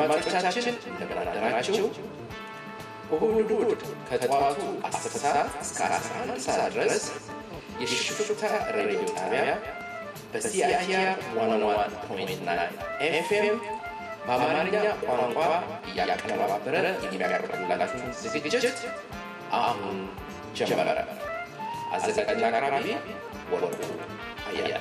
አድማጮቻችን እንደምን አደራችሁ? እሁድ ከጠዋቱ 10 ሰዓት እስከ 11 ሰዓት ድረስ የሽፍታ ሬዲዮ ጣቢያ በሲአይአር 101.9 ኤፍኤም በአማርኛ ቋንቋ እያቀነባበረ የሚያቀርብላችሁ ዝግጅት አሁን ጀመረ። አዘጋጅና አቅራቢ ወርቁ አያለ።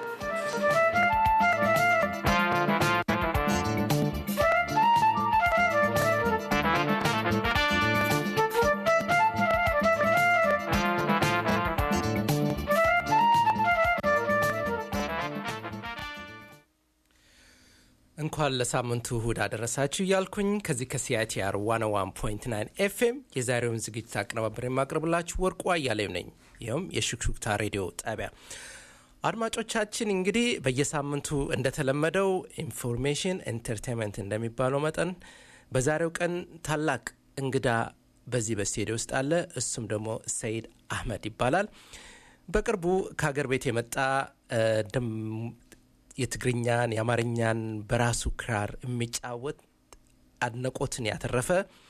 እንኳን ለሳምንቱ እሁድ አደረሳችሁ እያልኩኝ ከዚህ ከሲአይቲአር 101.9 ኤፍኤም የዛሬውን ዝግጅት አቀነባብሬ የማቀርብላችሁ ወርቁ አያሌው ነኝ። ይኸውም የሹክሹክታ ሬዲዮ ጣቢያ። አድማጮቻችን እንግዲህ በየሳምንቱ እንደተለመደው ኢንፎርሜሽን ኤንተርቴይንመንት እንደሚባለው መጠን በዛሬው ቀን ታላቅ እንግዳ በዚህ በስቱዲዮ ውስጥ አለ። እሱም ደግሞ ሰይድ አህመድ ይባላል። በቅርቡ ከሀገር ቤት የመጣ የትግርኛን የአማርኛን በራሱ ክራር የሚጫወት አድናቆትን ያተረፈ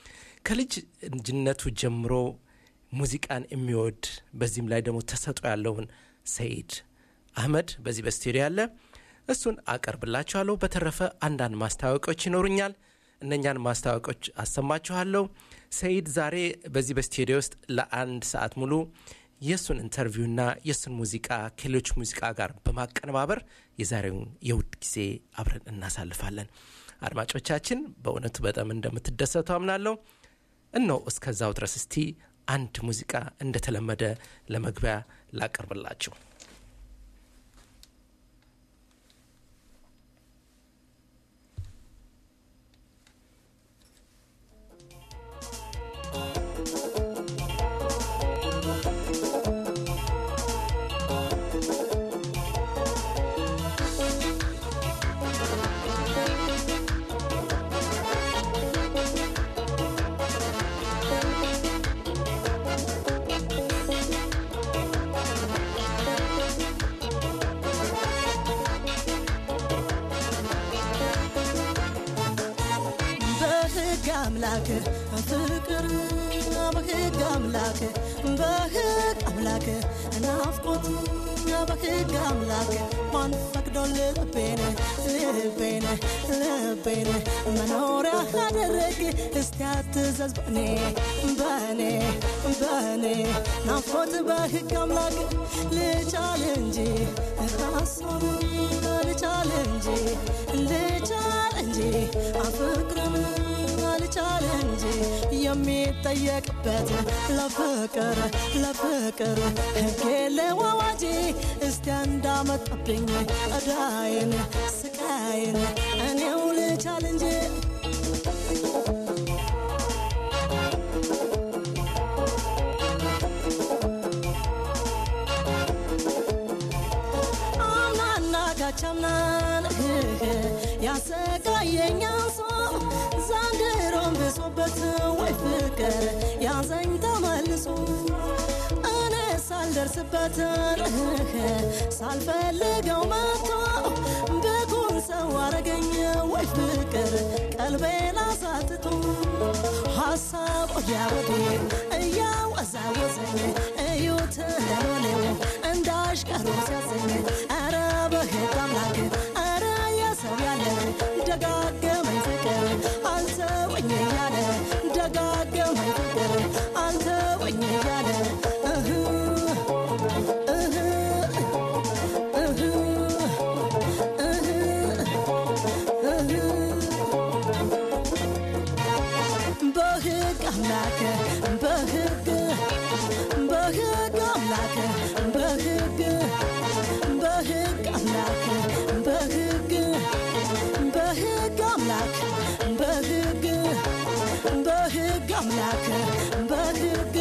ከልጅነቱ ጀምሮ ሙዚቃን የሚወድ በዚህም ላይ ደግሞ ተሰጥኦ ያለውን ሰይድ አህመድ በዚህ በስቱዲዮ ያለ እሱን አቀርብላችኋለሁ። በተረፈ አንዳንድ ማስታወቂያዎች ይኖሩኛል። እነኛን ማስታወቂያዎች አሰማችኋለሁ። ሰይድ ዛሬ በዚህ በስቱዲዮ ውስጥ ለአንድ ሰዓት ሙሉ የሱን ኢንተርቪውና የሱን ሙዚቃ ከሌሎች ሙዚቃ ጋር በማቀነባበር የዛሬውን የውድ ጊዜ አብረን እናሳልፋለን። አድማጮቻችን በእውነቱ በጣም እንደምትደሰቱ አምናለሁ። እነሆ እስከዛው ድረስ እስቲ አንድ ሙዚቃ እንደተለመደ ለመግቢያ ላቀርብላችሁ። ፍቅር በህግ አምላክ በህግ አምላክ ናፍቆት በህግ አምላክ ማን ፈቅዶልህ ልቤን መኖሪያ አደረግ እስቲ አትዘዝ በኔ ናፍቆት በህግ አምላክ ልቻል እንጂ ራሱን ልቻል እንጂ አፍቅርን ልቻል እንጂ የሚጠየቅበት ለፍቅር ህግ የለው አዋጅ እስቲ እንዳመጣብኝ እዳይን ስቃይን እኔው ልቻል እንጂ አምናና ካቻምናን ያሰቃየኛል ሰው ዘንድሮም ብሶበት ወይ ፍቅር ያዘኝ ተመልሶ እኔ ሳልደርስበት ሳልፈልገው መጥቶ ብኩን ሰው አረገኝ ወይ ፍቅር ቀልቤን አሳትቶ ሀሳብ ወዲያ ወዲህ እያወዛወዘኝ እዩት ለሎሌው እንዳሽቀሩ ሲያሰኝ ኧረ በህግ አምላክ ኧረ የሰው ያለ ደጋገመኝ ፍቅር አልተወኝ እያለ ደጋገመኝ ፍቅር አልተወኝ እያለ በህግ አምላክ በህግ አምላክ በህግ አምላክ በህግ አምላክ በህግ አምላክ በህግ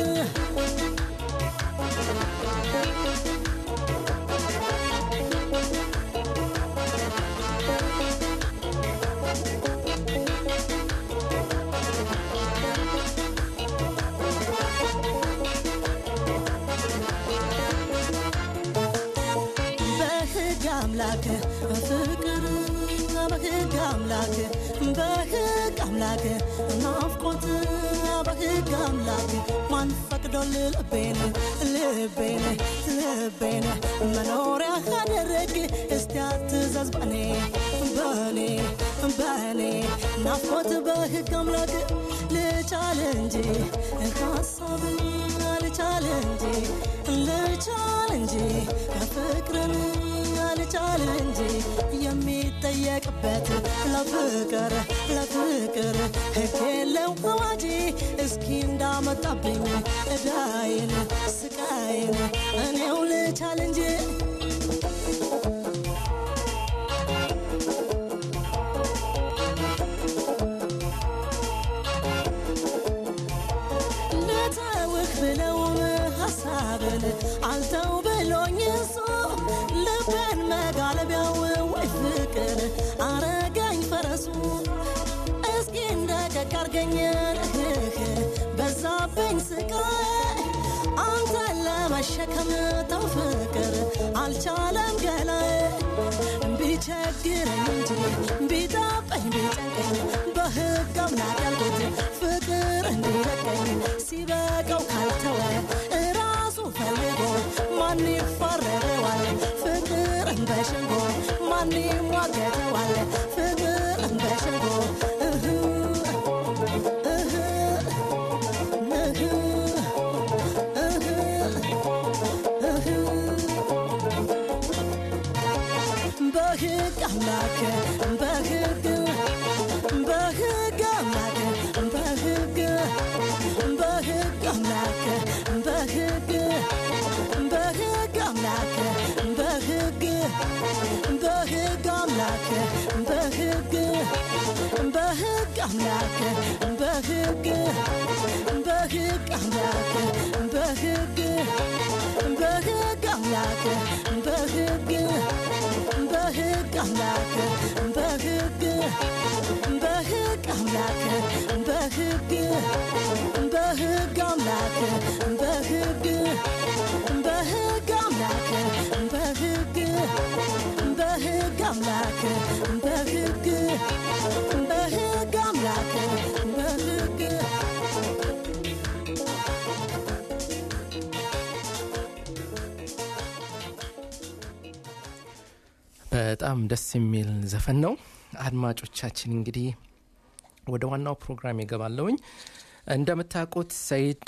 አምላክ ፍቅር በህግ አምላክ በሕግ አምላክ ናፍቆት በሕግ አምላክ ማን ፈቅዶል ልቤን መኖሪያ አደረግ እስቲ አትዘዝ በኔ ናፍቆት በሕግ አምላክ ልቻል እንጂ ሀሳብን ልቻል እንጂ ፍቅርን ልቻል እንጂ የሚጠየቅበት ለፍቅር ሕግ የለው አዋጂ እስኪ እንዳመጣብኝ እዳይን ስቃይን እኔው ልቻል እንጂ ልተውህ ብለውም ሀሳብን አልተው ብሎኝ እሱ ልቤን መጋለቢያው ወይ ፍቅር አረገኝ ፈረሱ እስኪ እንደቀቅ አርገኝ በዛብኝ ስቃይ አንተን ለመሸከም ተው ፍቅር አልቻለም ገላዬ ቢቸግረኝ እንጂ ቢጠበኝ ቢጨንቀኝ በሕግ አምላክ ያልኩት ፍቅር እንዲለቀኝ ሲበቃው ካልተወ እራሱ ፈልጎ ማን ይፋረደዋል ፍቅርን በሸንጎ ማን ይሟገተዋል ፍቅርን በሸንጎ በሕግ አምላክ በሕግ አምላክ በሕግ አምላክ በሕግ አምላክ በሕግ አምላክ በሕግ አምላክ በሕግ አምላክ በሕግ አምላክ በሕግ አምላክ በሕግ አምላክ በሕግ አምላክ በሕግ አምላክ በሕግ አምላክ በሕግ አምላክ በሕግ በጣም ደስ የሚል ዘፈን ነው። አድማጮቻችን እንግዲህ ወደ ዋናው ፕሮግራም ይገባለውኝ። እንደምታውቁት ሰይድ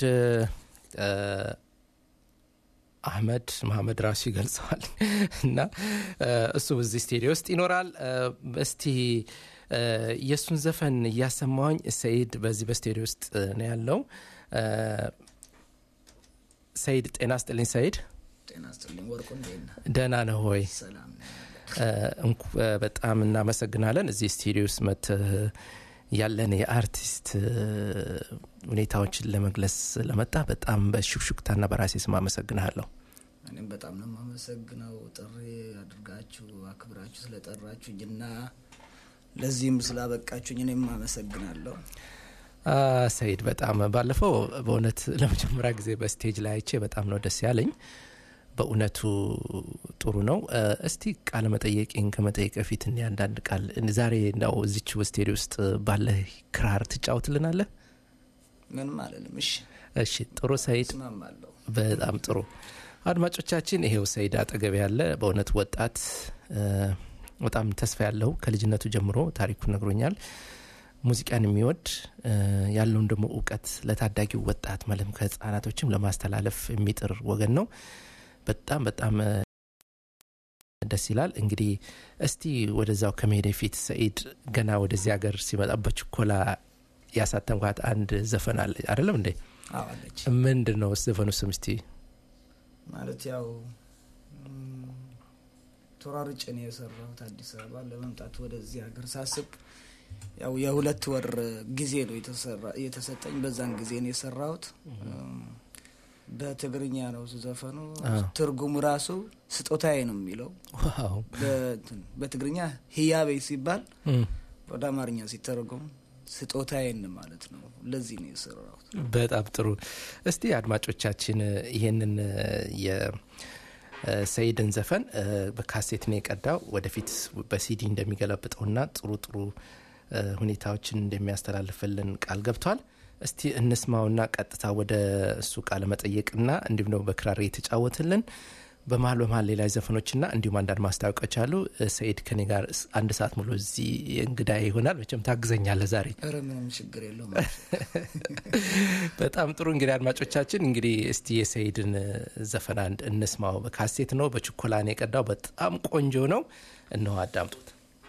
አህመድ መሐመድ ራሱ ይገልጸዋል እና እሱ በዚህ ስቱዲዮ ውስጥ ይኖራል። እስቲ የሱን ዘፈን እያሰማሁኝ ሰይድ በዚህ በስቱዲዮ ውስጥ ነው ያለው። ሰይድ ጤና ይስጥልኝ። ሰይድ ጤና ይስጥልኝ። ወርቁ እንደና ደህና ነህ ሆይ? ሰላም ነኝ። በጣም እናመሰግናለን እዚህ ስቱዲዮ ውስጥ መጥተህ ያለን የአርቲስት ሁኔታዎችን ለመግለጽ ለመጣ በጣም በሹክሹክታና በራሴ ስም አመሰግናለሁ። እኔም በጣም ነው የማመሰግነው ጥሪ አድርጋችሁ አክብራችሁ ስለጠራችሁኝና ለዚህም ስላበቃችሁኝ እኔም አመሰግናለሁ። ሰይድ በጣም ባለፈው በእውነት ለመጀመሪያ ጊዜ በስቴጅ ላይ አይቼ በጣም ነው ደስ ያለኝ። በእውነቱ ጥሩ ነው። እስቲ ቃለ መጠየቅን ከመጠየቅ በፊት አንዳንድ ቃል ዛሬ ነው እዚች ስቱዲዮ ውስጥ ባለ ክራር ትጫወትልናለህ? ምን ማለት ነው? እሺ ጥሩ ሰይድ፣ በጣም ጥሩ። አድማጮቻችን ይሄው ሰይድ አጠገብ ያለ በእውነት ወጣት በጣም ተስፋ ያለው ከልጅነቱ ጀምሮ ታሪኩን ነግሮኛል። ሙዚቃን የሚወድ ያለውን ደግሞ ዕውቀት ለታዳጊው ወጣት ማለት ከህፃናቶችም ለማስተላለፍ የሚጥር ወገን ነው። በጣም በጣም ደስ ይላል። እንግዲህ እስቲ ወደዛው ከመሄድ በፊት ሰይድ ገና ወደዚህ ሀገር ሲመጣ በችኮላ ያሳተምኳት አንድ ዘፈን አለ አይደለም እንዴ? አዎ አለች። ምንድነው ዘፈኑ ስም? እስቲ ማለት ያው ተራርጬ ነው የሰራሁት አዲስ አበባ ለመምጣት ወደዚህ ሀገር ሳስብ ያው የሁለት ወር ጊዜ ነው የተሰጠኝ። በዛን ጊዜ ነው የሰራሁት። በትግርኛ ነው ዘፈኑ። ትርጉሙ ራሱ ስጦታዬ ነው የሚለው። ዋው! በትግርኛ ህያቤ ሲባል ወደ አማርኛ ሲተረጎም ስጦታዬን ማለት ነው። ለዚህ ነው የሰራሁት። በጣም ጥሩ። እስቲ አድማጮቻችን ይሄንን ሰይድን ዘፈን በካሴት ነው የቀዳው ወደፊት በሲዲ እንደሚገለብጠውና ጥሩ ጥሩ ሁኔታዎችን እንደሚያስተላልፍልን ቃል ገብቷል እስቲ እንስማውና ቀጥታ ወደ እሱ ቃለ መጠየቅና እንዲሁም ነው በክራር የተጫወተልን በመሃል ሌላ ዘፈኖችና እንዲሁም አንዳንድ ማስታወቂያዎች አሉ ሰይድ ከኔ ጋር አንድ ሰዓት ሙሉ እዚህ እንግዳ ይሆናል መቼም ታግዘኛለህ ዛሬ ኧረ ምንም ችግር የለውም በጣም ጥሩ እንግዲህ አድማጮቻችን እንግዲህ እስቲ የሰይድን ዘፈን አንድ እንስማው በካሴት ነው በችኮላኔ የቀዳው በጣም ቆንጆ ነው እነሆ አዳምጡት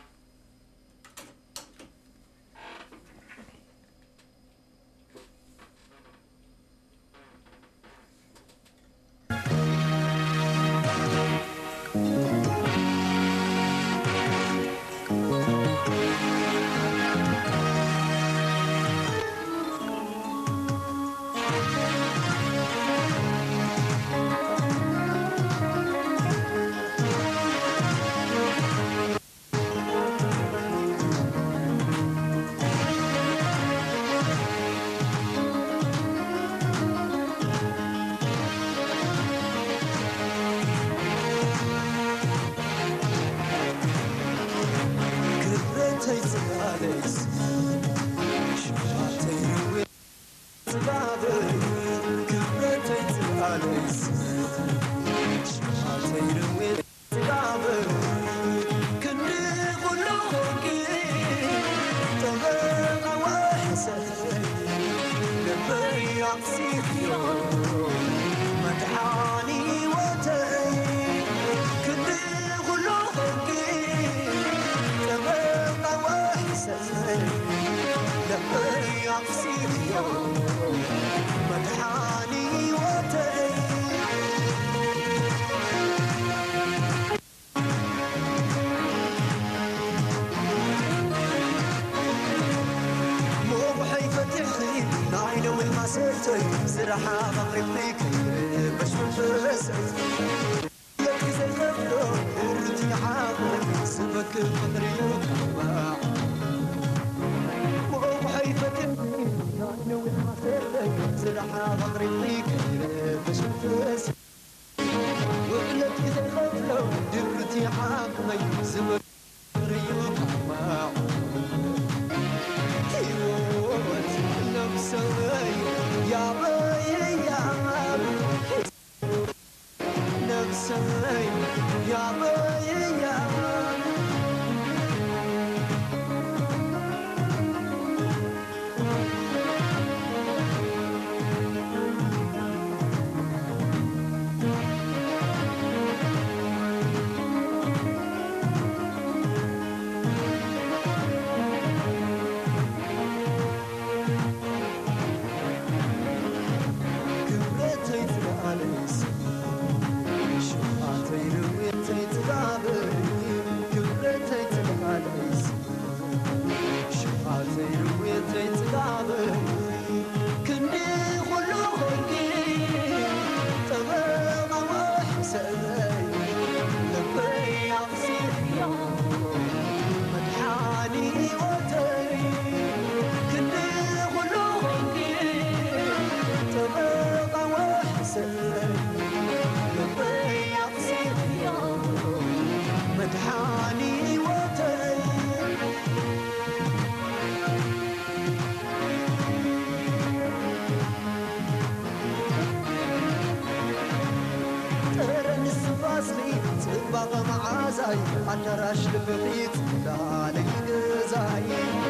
عالراش لبريت لالي جزاي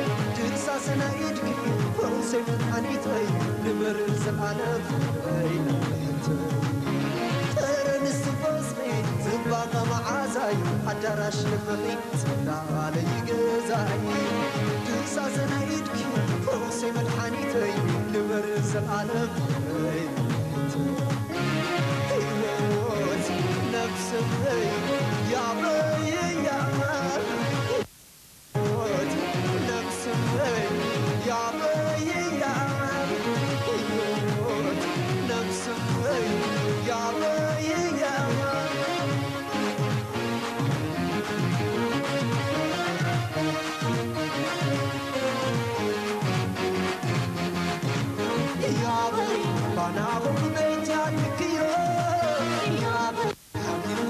تنسى سنايدك فرسك حنيتي لبرز العالم بين ترن السفاسي زباق معازاي عالراش لبريت لالي جزاي تنسى سنايدك فرسك حنيتي لبرز العالم بين نفس يا بي يا نفس يا بي يا نفس يا بي يا يا بي بنا بيت يا بي يا بي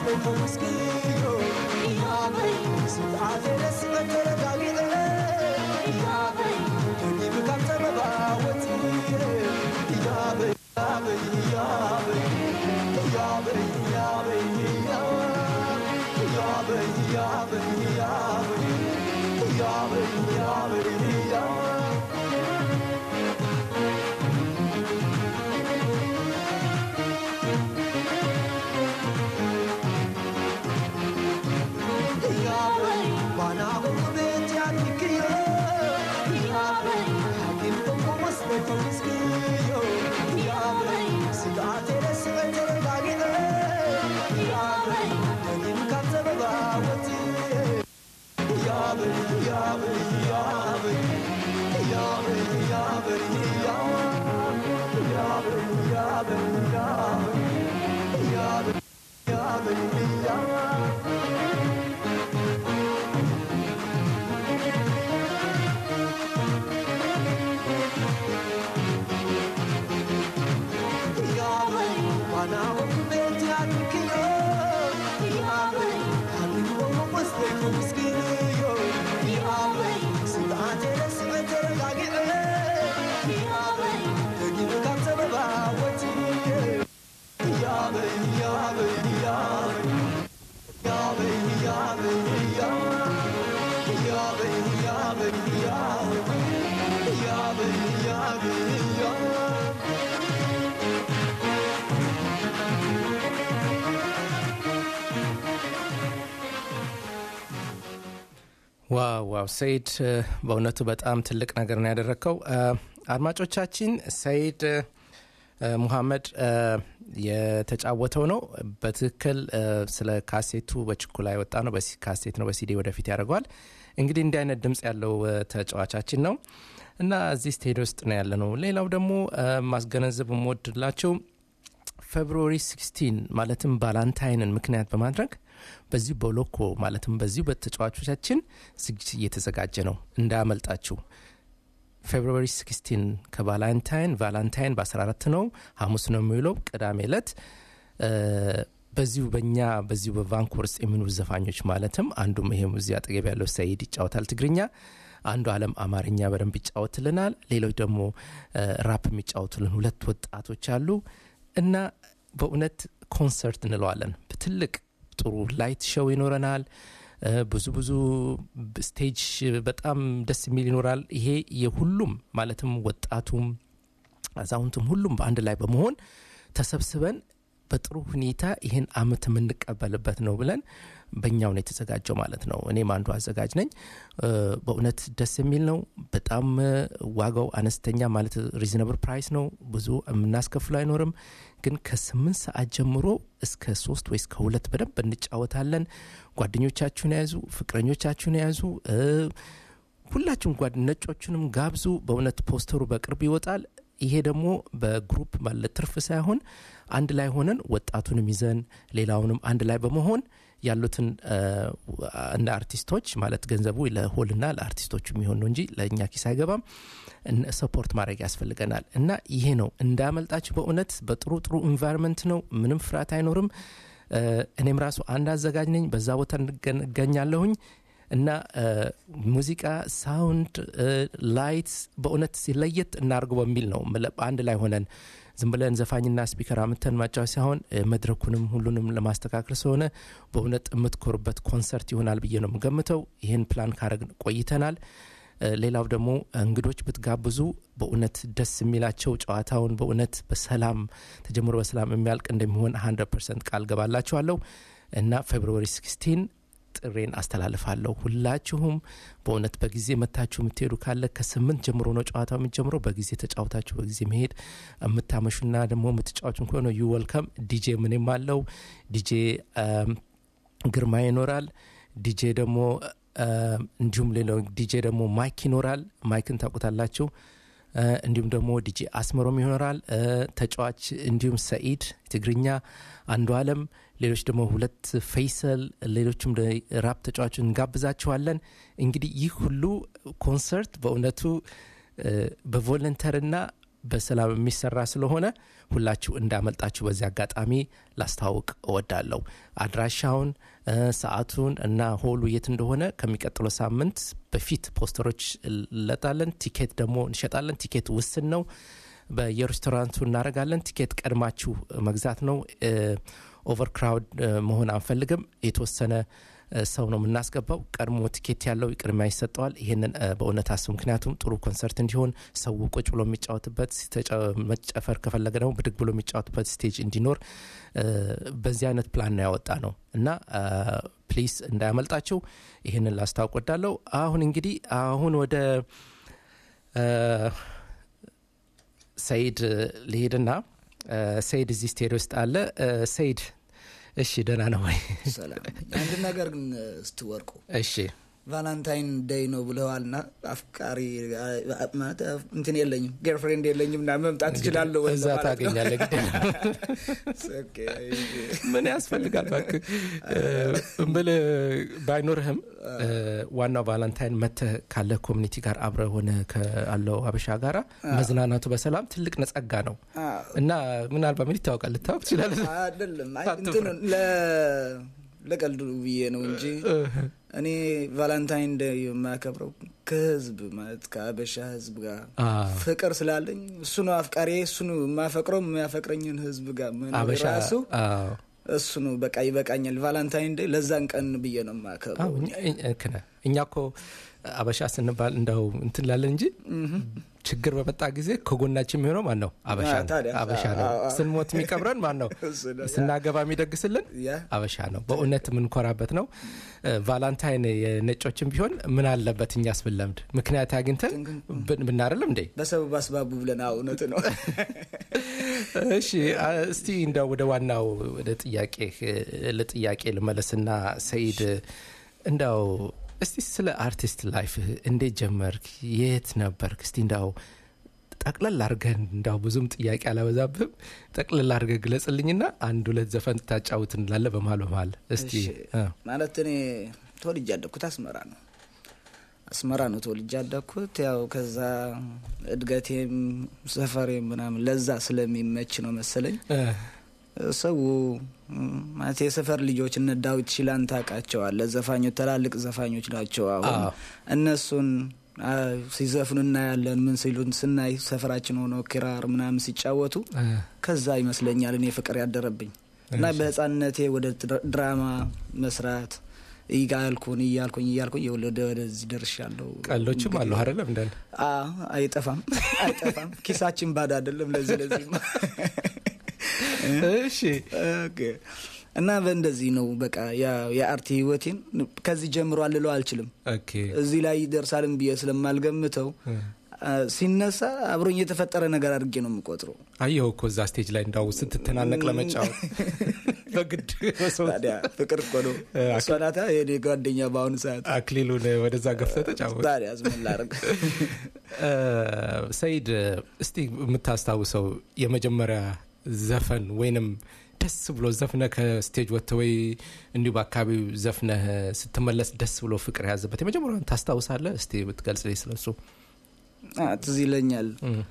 ዋው ሰይድ በእውነቱ በጣም ትልቅ ነገር ነው ያደረከው። አድማጮቻችን ሰይድ ሙሐመድ የተጫወተው ነው በትክክል ስለ ካሴቱ በችኩላ የወጣ ነው። ካሴት ነው በሲዲ ወደፊት ያደርገዋል። እንግዲህ እንዲህ አይነት ድምጽ ያለው ተጫዋቻችን ነው እና እዚህ ስቴዲዮ ውስጥ ነው ያለ ነው። ሌላው ደግሞ ማስገነዘብ የምወድላቸው ፌብሩዋሪ 16 ማለትም ቫላንታይንን ምክንያት በማድረግ በዚህ በሎኮ ማለትም በዚህ በተጫዋቾቻችን ዝግጅት እየተዘጋጀ ነው እንዳያመልጣችሁ። ፌብሩዋሪ 16 ከቫላንታይን በ14 ነው ሐሙስ ነው የሚውለው ቅዳሜ ዕለት በዚሁ በእኛ በዚሁ በቫንኩቨር ውስጥ የሚኖሩ ዘፋኞች ማለትም አንዱም ይሄም እዚህ አጠገብ ያለው ሰይድ ይጫወታል ትግርኛ፣ አንዱ ዓለም አማርኛ በደንብ ይጫወትልናል፣ ሌሎች ደግሞ ራፕ የሚጫወቱልን ሁለት ወጣቶች አሉ እና በእውነት ኮንሰርት እንለዋለን። በትልቅ ጥሩ ላይት ሾው ይኖረናል። ብዙ ስቴጅ በጣም ደስ የሚል ይኖራል። ይሄ የሁሉም ማለትም ወጣቱም አዛውንቱም ሁሉም በአንድ ላይ በመሆን ተሰብስበን በጥሩ ሁኔታ ይሄን አመት የምንቀበልበት ነው ብለን በእኛው ነው የተዘጋጀው ማለት ነው። እኔም አንዱ አዘጋጅ ነኝ። በእውነት ደስ የሚል ነው። በጣም ዋጋው አነስተኛ ማለት ሪዝነብል ፕራይስ ነው። ብዙ የምናስከፍለው አይኖርም። ግን ከ8 ሰዓት ጀምሮ እስከ 3 ወይ እስከ 2 በደንብ እንጫወታለን። ጓደኞቻችሁን ያዙ፣ ፍቅረኞቻችሁን ያዙ፣ ሁላችሁም ነጮቹንም ጋብዙ። በእውነት ፖስተሩ በቅርብ ይወጣል። ይሄ ደግሞ በግሩፕ ማለት ትርፍ ሳይሆን አንድ ላይ ሆነን ወጣቱንም ይዘን ሌላውንም አንድ ላይ በመሆን ያሉትን እንደ አርቲስቶች ማለት ገንዘቡ ለሆልና ለአርቲስቶቹ የሚሆን ነው እንጂ ለኛ ኪስ አይገባም። ሰፖርት ማድረግ ያስፈልገናል እና ይሄ ነው እንዳመልጣችሁ። በእውነት በጥሩ ኢንቫይሮንመንት ነው። ምንም ፍርሃት አይኖርም። እኔም ራሱ አንድ አዘጋጅ ነኝ። በዛ ቦታ እንገኛለሁኝ እና ሙዚቃ ሳውንድ ላይትስ በእውነት ሲለየት እናርገው በሚል ነው አንድ ላይ ሆነን ዝም ብለን ዘፋኝና ስፒከር አምተን ማጫወት ሳይሆን መድረኩንም ሁሉንም ለማስተካከል ስለሆነ በእውነት የምትኮርበት ኮንሰርት ይሆናል ብዬ ነው የምገምተው። ይሄን ፕላን ካረግን ቆይተናል። ሌላው ደግሞ እንግዶች ብትጋብዙ በእውነት ደስ የሚላቸው ጨዋታውን በእውነት በሰላም ተጀምሮ በሰላም የሚያልቅ እንደሚሆን 100% ቃል ገባላችኋለሁ እና ፌብሩዋሪ 16 ጥሬን አስተላልፋለሁ። ሁላችሁም በእውነት በጊዜ መታችሁ የምትሄዱ ካለ ከ8 ጀምሮ ነው ጨዋታው የሚጀምረው። በጊዜ ተጫውታችሁ በጊዜ መሄድ የምታመሹና ደግሞ የምትጫወቱን ከሆነ ዩ ዌልካም። ዲጄ ምንም አለው። ዲጄ ግርማ ይኖራል። ዲጄ ደግሞ እንዲሁም ሌላው ዲጄ ደግሞ ማይክ ይኖራል። ማይክን ታውቁታላችሁ። እንዲሁም ደግሞ ዲጄ አስመሮም ይኖራል ተጫዋች። እንዲሁም ሰኢድ ትግርኛ፣ አንዱ ዓለም፣ ሌሎች ደግሞ ሁለት ፈይሰል፣ ሌሎችም ራፕ ተጫዋቾችን እንጋብዛችኋለን። እንግዲህ ይህ ሁሉ ኮንሰርት በእውነቱ በቮለንተርና በሰላም የሚሰራ ስለሆነ ሁላችሁ እንዳመልጣችሁ በዚህ አጋጣሚ ላስተዋውቅ እወዳለሁ። አድራሻውን ሰዓቱን እና ሆሉ የት እንደሆነ ከሚቀጥለው ሳምንት በፊት ፖስተሮች ለጣለን። ቲኬት ደግሞ እንሸጣለን። ቲኬት ውስን ነው። በየሬስቶራንቱ እናደርጋለን። ቲኬት ቀድማችሁ መግዛት ነው። ኦቨርክራውድ መሆን አንፈልግም። የተወሰነ ሰው ነው የምናስገባው። ቀድሞ ቲኬት ያለው ቅድሚያ ይሰጠዋል። ይሄንን በእውነት አስቡ። ምክንያቱም ጥሩ ኮንሰርት እንዲሆን ሰው ቁጭ ብሎ የሚጫወትበት መጨፈር ከፈለገ ደግሞ ብድግ ብሎ የሚጫወትበት ስቴጅ እንዲኖር በዚህ አይነት ፕላን ነው ያወጣ ነው እና ፕሊስ እንዳያመልጣችሁ ይሄንን ላስታውቅ ወዳለሁ። አሁን እንግዲህ ወደ ሰይድ ልሄድና ሰይድ እዚህ ስቴዲዮ ውስጥ አለ። ሰይድ እሺ ደህና ነው ወይ? ሰላም። አንድ ነገር ግን ስትወርቁ እሺ ቫላንታይን ዴይ ነው ብለዋልና አፍቃሪ ማለት እንትን የለኝም ገርፍሬንድ የለኝም እና መምጣት እችላለሁ ወይ? እዛ ታገኛለህ ግዴ ኦኬ ምን ያስፈልጋል ባክህ እምብል ባይኖርህም ዋናው ቫላንታይን መተህ ካለ ኮሚኒቲ ጋር አብረህ ሆነ ካለው አበሻ ጋራ መዝናናቱ በሰላም ትልቅ ነጸጋ ነው እና ምናልባት ምን ይታወቃል ልታውቅ ትችላለህ አይደለም እንትን ለቀልዱ ብዬ ነው እንጂ እኔ ቫላንታይን ዴይ የማከብረው ከህዝብ ማለት ከአበሻ ህዝብ ጋር ፍቅር ስላለኝ እሱ ነው አፍቃሪ፣ እሱ ነው የማፈቅረው፣ የሚያፈቅረኝን ህዝብ ጋር አበሻ እሱ ነው በቃ ይበቃኛል። ቫላንታይን ዴይ ለዛን ቀን ብዬ ነው የማከብረው። እኛ እኮ አበሻ ስንባል እንደው እንትን ላለን እንጂ ችግር በመጣ ጊዜ ከጎናችን የሚሆነው ማን ነው? አበሻ ነው። ስንሞት የሚቀብረን ማን ነው? ስናገባ የሚደግስልን አበሻ ነው። በእውነት የምንኮራበት ነው። ቫላንታይን የነጮችም ቢሆን ምን አለበት እኛስ ብንለምድ ምክንያት አግኝተን ብናረለም እንዴ በሰበብ አስባቡ ብለን እውነት ነው። እሺ እስቲ እንደው ወደ ዋናው ወደ ጥያቄ ልመለስና ሰይድ እንደው እስቲ ስለ አርቲስት ላይፍ እንዴት ጀመርክ? የት ነበርክ? እስቲ እንዳው ጠቅለል አድርገን እንዳው ብዙም ጥያቄ አላበዛብህም ጠቅለል አድርገህ ግለጽልኝና አንድ ሁለት ዘፈን ታጫውት እንላለን በመሃል እስቲ። ማለት እኔ ተወልጄ ያደግኩት አስመራ ነው ተወልጄ ያደግኩት። ያው ከዛ እድገቴም ሰፈሬም ምናምን ለዛ ስለሚመች ነው መሰለኝ ሰው ማለት የሰፈር ልጆች እነ ዳዊት ሺላን ታውቃቸዋል። ዘፋኞች ትላልቅ ዘፋኞች ናቸው። አሁን እነሱን ሲዘፍኑና ያለን ምን ሲሉን ስናይ ሰፈራችን ሆኖ ክራር ምናምን ሲጫወቱ ከዛ ይመስለኛል እኔ ፍቅር ያደረብኝ እና በህፃንነቴ ወደ ድራማ መስራት እያልኩኝ ወደዚህ ደርሻለሁ። ቀልዶችም አሉ አይደለም እንዴ? አይጠፋም ኪሳችን ባዳ አይደለም ለዚህ እሺ ኦኬ። እና በእንደዚህ ነው በቃ የአርት ህይወቴን ከዚህ ጀምሮ አልለው አልችልም። ኦኬ እዚህ ላይ ደርሳልም ብዬ ስለማልገምተው ሲነሳ አብሮኝ የተፈጠረ ነገር አድርጌ ነው የምቆጥረው። አየው እኮ እዛ ስቴጅ ላይ እንዳው ስትተናነቅ ለመጫወት በግድ ታዲያ ፍቅር እኮ ነው አስዋላታ የኔ ጓደኛ ባሁን ሰዓት አክሊሉን ወደዛ ገፍተህ ተጫወት። ታዲያ አዝመላርግ ሰይድ እስቲ የምታስታውሰው የመጀመሪያ ዘፈን ወይንም ደስ ብሎ ዘፍነ ከስቴጅ ወጥተህ ወይ እንዲሁ በአካባቢው ዘፍነ ስትመለስ ደስ ብሎ ፍቅር ያዘበት የመጀመሪያውን ታስታውሳለህ? እስቲ ብትገልጽልኝ ስለሱ። ትዝ ይለኛል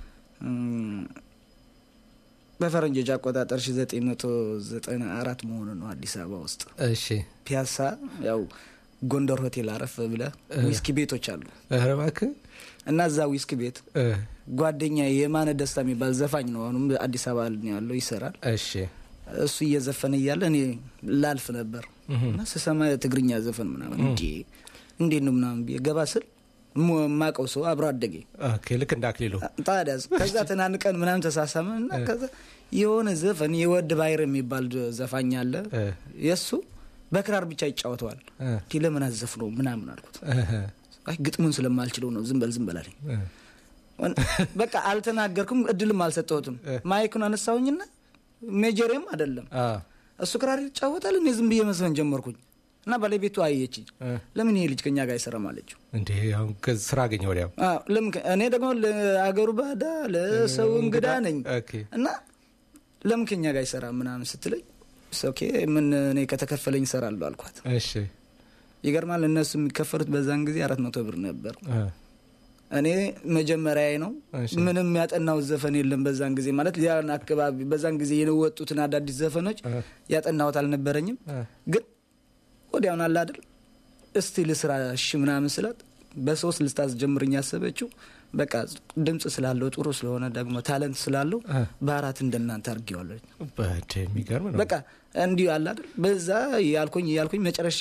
በፈረንጆች አቆጣጠር 1994 መሆኑ ነው አዲስ አበባ ውስጥ። እሺ ፒያሳ ያው ጎንደር ሆቴል አረፍ ብለህ ዊስኪ ቤቶች አሉ። እባክህ እና እዛ ዊስኪ ቤት ጓደኛ የማነ ደስታ የሚባል ዘፋኝ ነው አሁንም አዲስ አበባ ላይ ያለው ይሰራል። እሺ እሱ እየዘፈነ እያለ እኔ ላልፍ ነበር እና ስሰማ ትግርኛ ዘፈን ምናምን እንዴ ነው ምናምን ገባ ስል ማቀው ሰው አብሮ አደገ። ኦኬ ልክ እንዳክሊሉ ታዲያ ከዛ ተናንቀን ምናምን ተሳሳመና ከዛ የሆነ ዘፈን የወድ ባይር የሚባል ዘፋኝ አለ የሱ በክራር ብቻ ይጫወተዋል። ለምን አዘፍነው ምናምን አልኩት። አይ ግጥሙን ስለማልችለው ነው ዝም በል አለኝ። በቃ አልተናገርኩም እድልም አልሰጠሁትም። ማይኩን አነሳውኝና ሜጀርም አይደለም እሱ ክራር ይጫወታል እኔ ዝም ብዬ መስፈን ጀመርኩኝ። እና ባለቤቱ አየችኝ። ለምን ይሄ ልጅ ከኛ ጋር ይሰራል አለችው። እንዴ ያው ከስራ አገኘው ወዲያው ለምን እኔ ደግሞ ለአገሩ ባዳ ለሰው እንግዳ ነኝ እና ለምን ከኛ ጋር ይሰራል ምናምን ስትለኝ ኦኬ ምን እኔ ከተከፈለኝ እሰራለሁ አልኳት። እሺ ይገርማል እነሱ የሚከፈሉት በዛን ጊዜ 400 ብር ነበር። እኔ መጀመሪያዬ ነው ምንም ያጠናው ዘፈን የለም በዛን ጊዜ ማለት ያን አካባቢ በዛን ጊዜ የነወጡትን አዳዲስ ዘፈኖች ያጠናውት አልነበረኝም ግን ወዲያውኑ አለ አይደል እስቲ ልስራ እሺ ምናምን ስላት በሶስት ልስታዝ ጀምርኛ ያሰበችው በቃ ድምጽ ስላለው ጥሩ ስለሆነ ደግሞ ታለንት ስላለው በአራት እንደናንተ አርጊዋለሁ በደም ይገርም ነው በቃ እንዲው አለ አይደል በዛ ያልኩኝ መጨረሻ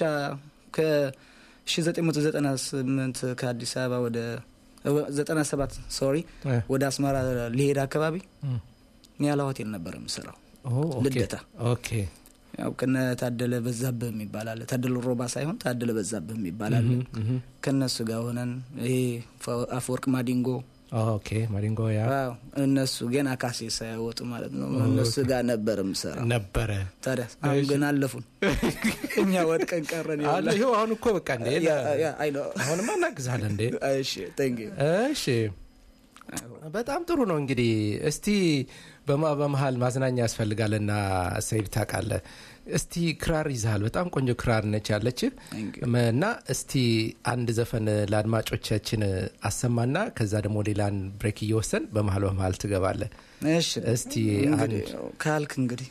ከ1998 ከአዲስ አበባ ወደ 97 ሶሪ ወደ አስመራ ሊሄድ አካባቢ ያለ ሆቴል ነበር የምሰራው ልደታ ኦኬ ያው ከነ ታደለ በዛብህ የሚባል ታደለ ሮባ ሳይሆን ታደለ በዛብህ የሚባል ከነሱ ጋር ሆነን ይሄ አፈወርቅ ማዲንጎ ኦኬ ማዲንጎ ያ እነሱ ገና ካሴ ሳይወጡ ማለት ነው እነሱ ጋር ነበር የምሰራው ነበር ታዲያ አሁን ግን አለፉን እኛ ወድቀን ቀረን ይላል ይሄው አሁን እኮ በቃ እንደ ያ አይ ነው አሁንማ እናግዛለን እንደ እሺ ቴንክ ዩ እሺ በጣም ጥሩ ነው እንግዲህ እስቲ በመሃል ማዝናኛ ያስፈልጋልና ሰይድ ታውቃለህ እስቲ ክራር ይዛል በጣም ቆንጆ ክራር ነች ያለች እና እስቲ አንድ ዘፈን ለአድማጮቻችን አሰማና ከዛ ደግሞ ሌላን ብሬክ እየወሰን በመሃል ትገባለህ እሺ እስቲ አንድ ካልክ እንግዲህ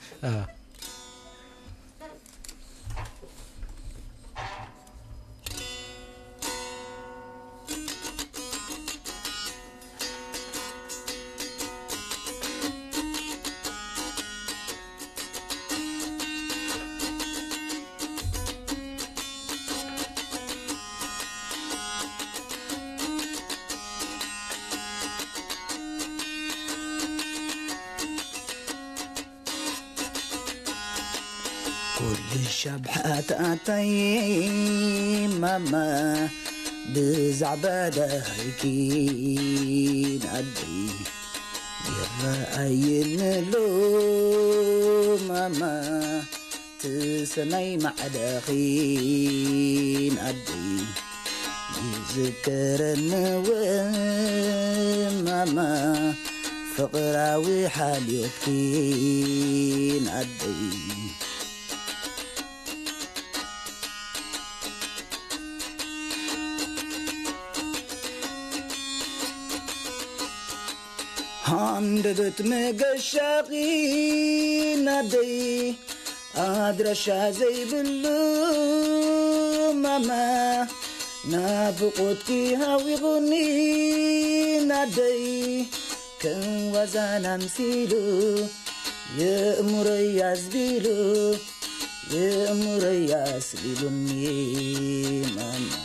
كل الشبحات أتاي ماما بزعبادة هيكين عدي يرأين له ماما تسني معدخين عدي يذكر النوم ماما فقراوي حالي وكين عدي عندت مقشاقي نادي أدرشا زي بلو ماما نافقتكي هاوي غني نادي كان وزانا مسيلو يا مريا زبيلو يا مريا سبيلوني ماما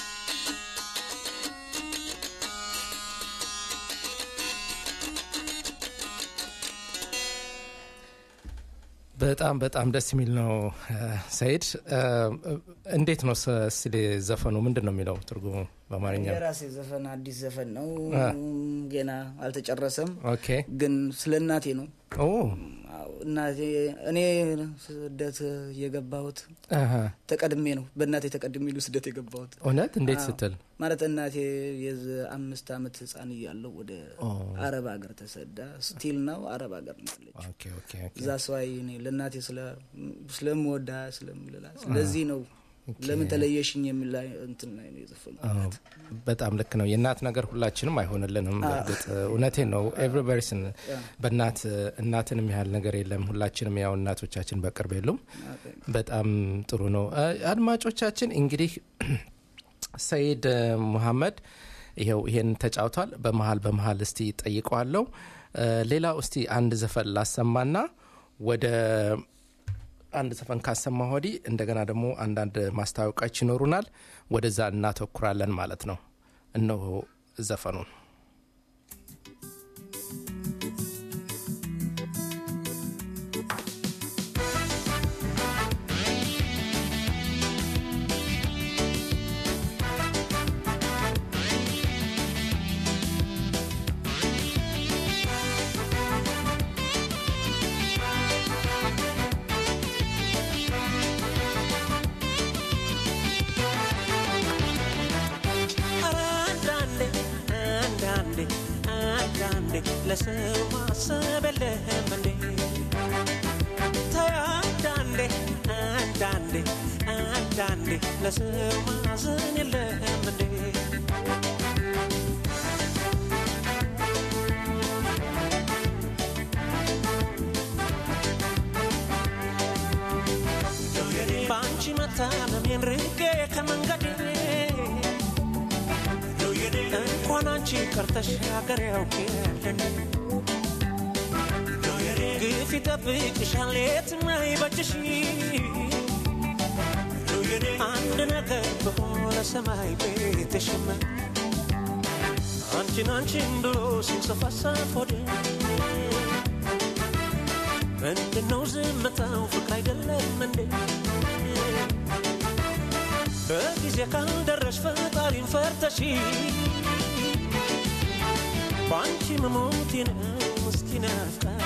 በጣም ደስ የሚል ነው ሰይድ እንዴት ነው ስለ ዘፈኑ ምንድነው የሚለው ትርጉሙ በአማርኛ የራሴ ዘፈን አዲስ ዘፈን ነው ገና አልተጨረሰም ኦኬ ግን ስለናቴ ነው ኦ እናቴ እኔ ስደት የገባሁት ተቀድሜ ነው በእናቴ ተቀድሜ ነው ስደት የገባሁት እውነት እንዴት ስትል ማለት እናቴ የ5 አመት ህፃን እያለሁ ወደ አረብ ሀገር ተሰዳ ስቲል ነው አረብ ሀገር ነው ኦኬ ዛስ ዋይ እኔ ለናቴ ስለምወዳ ስለምልላት ስለዚህ ነው ለምን ተለየሽኝ የሚል እንትን ላይ ነው የዘፈንኩት በጣም ልክ ነው የእናት ነገር ሁላችንም አይሆንልንም በእርግጥ እውነቴን ነው ኤቨሪባዲስን እናትንም ያህል ነገር የለም ሁላችንም ያው እናቶቻችን በቅርብ የሉም በጣም ጥሩ ነው አድማጮቻችን እንግዲህ ሰይድ መሐመድ ይሄን ተጫውቷል በመሃል እስቲ ጠይቀዋለሁ ሌላው እስቲ አንድ ዘፈን ላሰማና ወደ አንድ ዘፈን ካሰማ ሆዲ እንደገና ደግሞ አንዳንድ ማስታወቂያዎች ይኖሩናል ወደዛ እናተኩራለን ማለት ነው እነሆ ዘፈኑን ለሰው ማሰበልህም እንዴ ታያንዳንዴ አንዳንዴ ለሰው ማዘን የለህም እንዴ መታመሜን ርቄ ከመንገዴ እንኳን አንቺ ቀርተሽ ሀገር ያውቅልን ግፍ ይጠብቅሻል የትም አይበጅሽ አንድ ነገር በሆነ ሰማይ ቤትሽም አንቺን ብሎ ሲንሰፋሰፍ ወደ ምንድነው ዝምታው ፍቅር አይደለም እንዴ በጊዜ ካልደረሽ ፈጣሪን ፈርተሽ ባንቺ መሞቴ ነው ምስኪን አፍቃሪ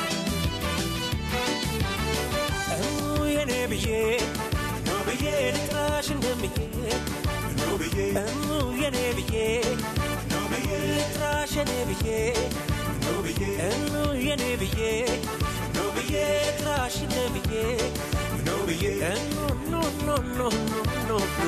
የኔ ብዬ ነው ብዬ ልጥራሽ እንደምዬ ነው ብዬ የኔ ብዬ ነው ብዬ ልጥራሽ የኔ ብዬ ነው ብዬ የኔ ብዬ ነው ብዬ ልጥራሽ እንደምዬ ነው ብዬ no no no no no no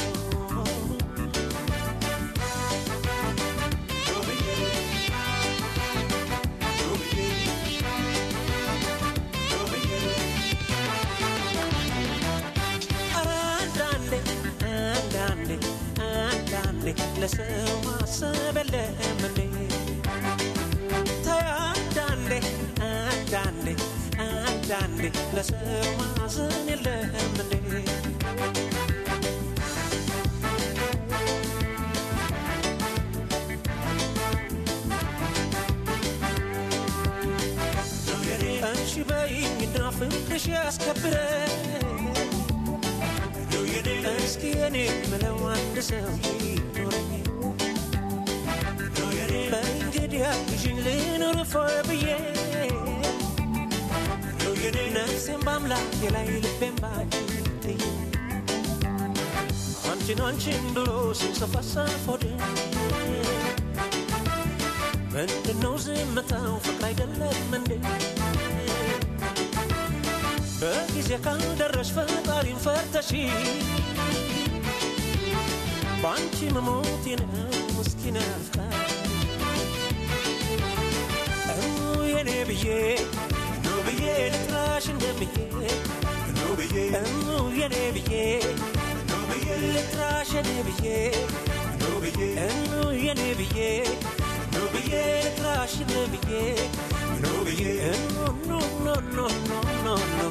ለሰው ማሰብ የለም እንዴ ታያዳንዴ አንዳንዴ ለሰው ማዘን የለም እንዴ አንቺ በይኝና ፍቅርሽ ያስከብረን እስኪ እኔ ምለው አንድ ሰው ይኖረኝ በእንግዲህ አግዥኝ ልኑር ፎይ ብዬ ነፍሴን በአምላኬ ላይ ልቤን ባንቺ ጥዬ አንቺን ብሎ ሲንሰፋሰፍ ወደ ምንድነው ዝምታው ፍቅር አይደለም እንዴ በጊዜ ካልደረሽ ፈጣሪን ፈርተሽ ባንቺ መሞቴ ነው ምስኪን አፍቃሪ የኔ ብዬ ነው ብዬ ልጥራሽ እንደምዬ ነው ብዬ የኔ ብዬ ነው ብዬ ልጥራሽ የኔ ብዬ ነው ብዬ የኔ ብዬ ነው ብዬ ልጥራሽ እንደምዬ ነው ብዬ no no no no no no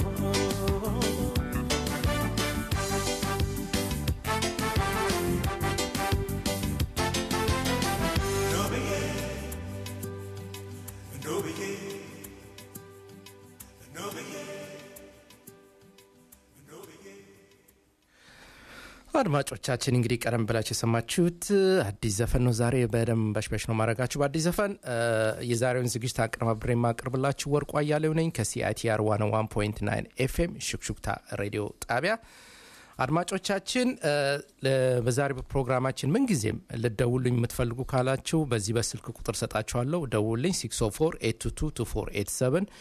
አድማጮቻችን እንግዲህ ቀረም ብላችሁ የሰማችሁት አዲስ ዘፈን ነው ዛሬ በደንብ በሽበሽ ነው ማረጋችሁ በአዲስ ዘፈን የዛሬውን ዝግጅት አቀናብሬ ማቀርብላችሁ ወርቁ አያሌው ነኝ ከሲአይቲአር 101.9 ኤፍኤም ሹክሹክታ ሬዲዮ ጣቢያ አድማጮቻችን በዛሬው ፕሮግራማችን ምን ጊዜም ልደውሉኝ የምትፈልጉ ካላችሁ በዚህ በስልክ ቁጥር ሰጣችኋለሁ ደውሉኝ 604822487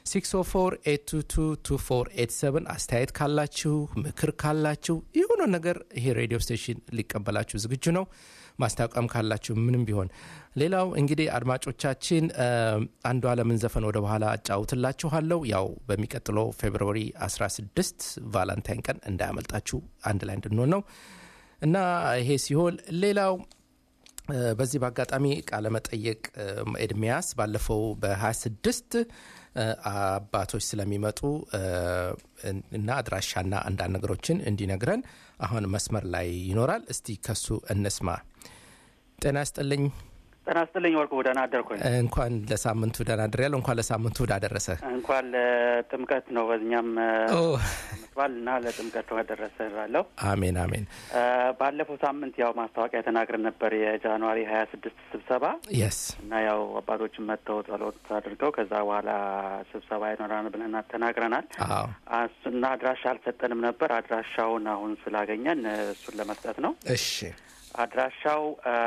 604822487 አስተያየት ካላችሁ ምክር ካላችሁ የሆነ ነገር ይሄ ሬዲዮ ስቴሽን ሊቀበላችሁ ዝግጁ ነው ማስታወቂያም ካላችሁ ምንም ቢሆን ሌላው እንግዲህ አድማጮቻችን አንዱ ዓለምን ዘፈን ወደ በኋላ አጫውትላችኋለሁ ያው በሚቀጥለው ፌብሩዋሪ 16 ቫለንታይን ቀን እንዳያመልጣችሁ አንድ ላይ እንድንሆን ነው እና ይሄ ሲሆን ሌላው በዚህ በአጋጣሚ ቃለ መጠየቅ ኤድሚያስ ባለፈው በ26 አባቶች ስለሚመጡ እና አድራሻና አንዳንድ ነገሮችን እንዲነግረን አሁን መስመር ላይ ይኖራል እስቲ ከሱ እንስማ ጤና ይስጥልኝ ወርቁ ደህና አደርኩኝ እንኳን ለሳምንቱ ደህና አደረያለሁ እንኳን ለሳምንቱ ዳደረሰ እንኳን ለጥምቀት ነው በእኛም መስዋልና ለጥምቀት ወደረሰራለሁ አሜን አሜን ባለፈው ሳምንት ያው ማስታወቂያ ተናግረን ነበር የጃንዋሪ 26 ስብሰባ እና ያው አባቶችን መጥተው ጸሎት አድርገው ከዛ በኋላ ስብሰባ ይኖራል ብለን ተናግረናል እና አድራሻ አልሰጠንም ነበር አድራሻውን አሁን ስላገኘን እሱን ለመስጠት ነው እሺ አድራሻው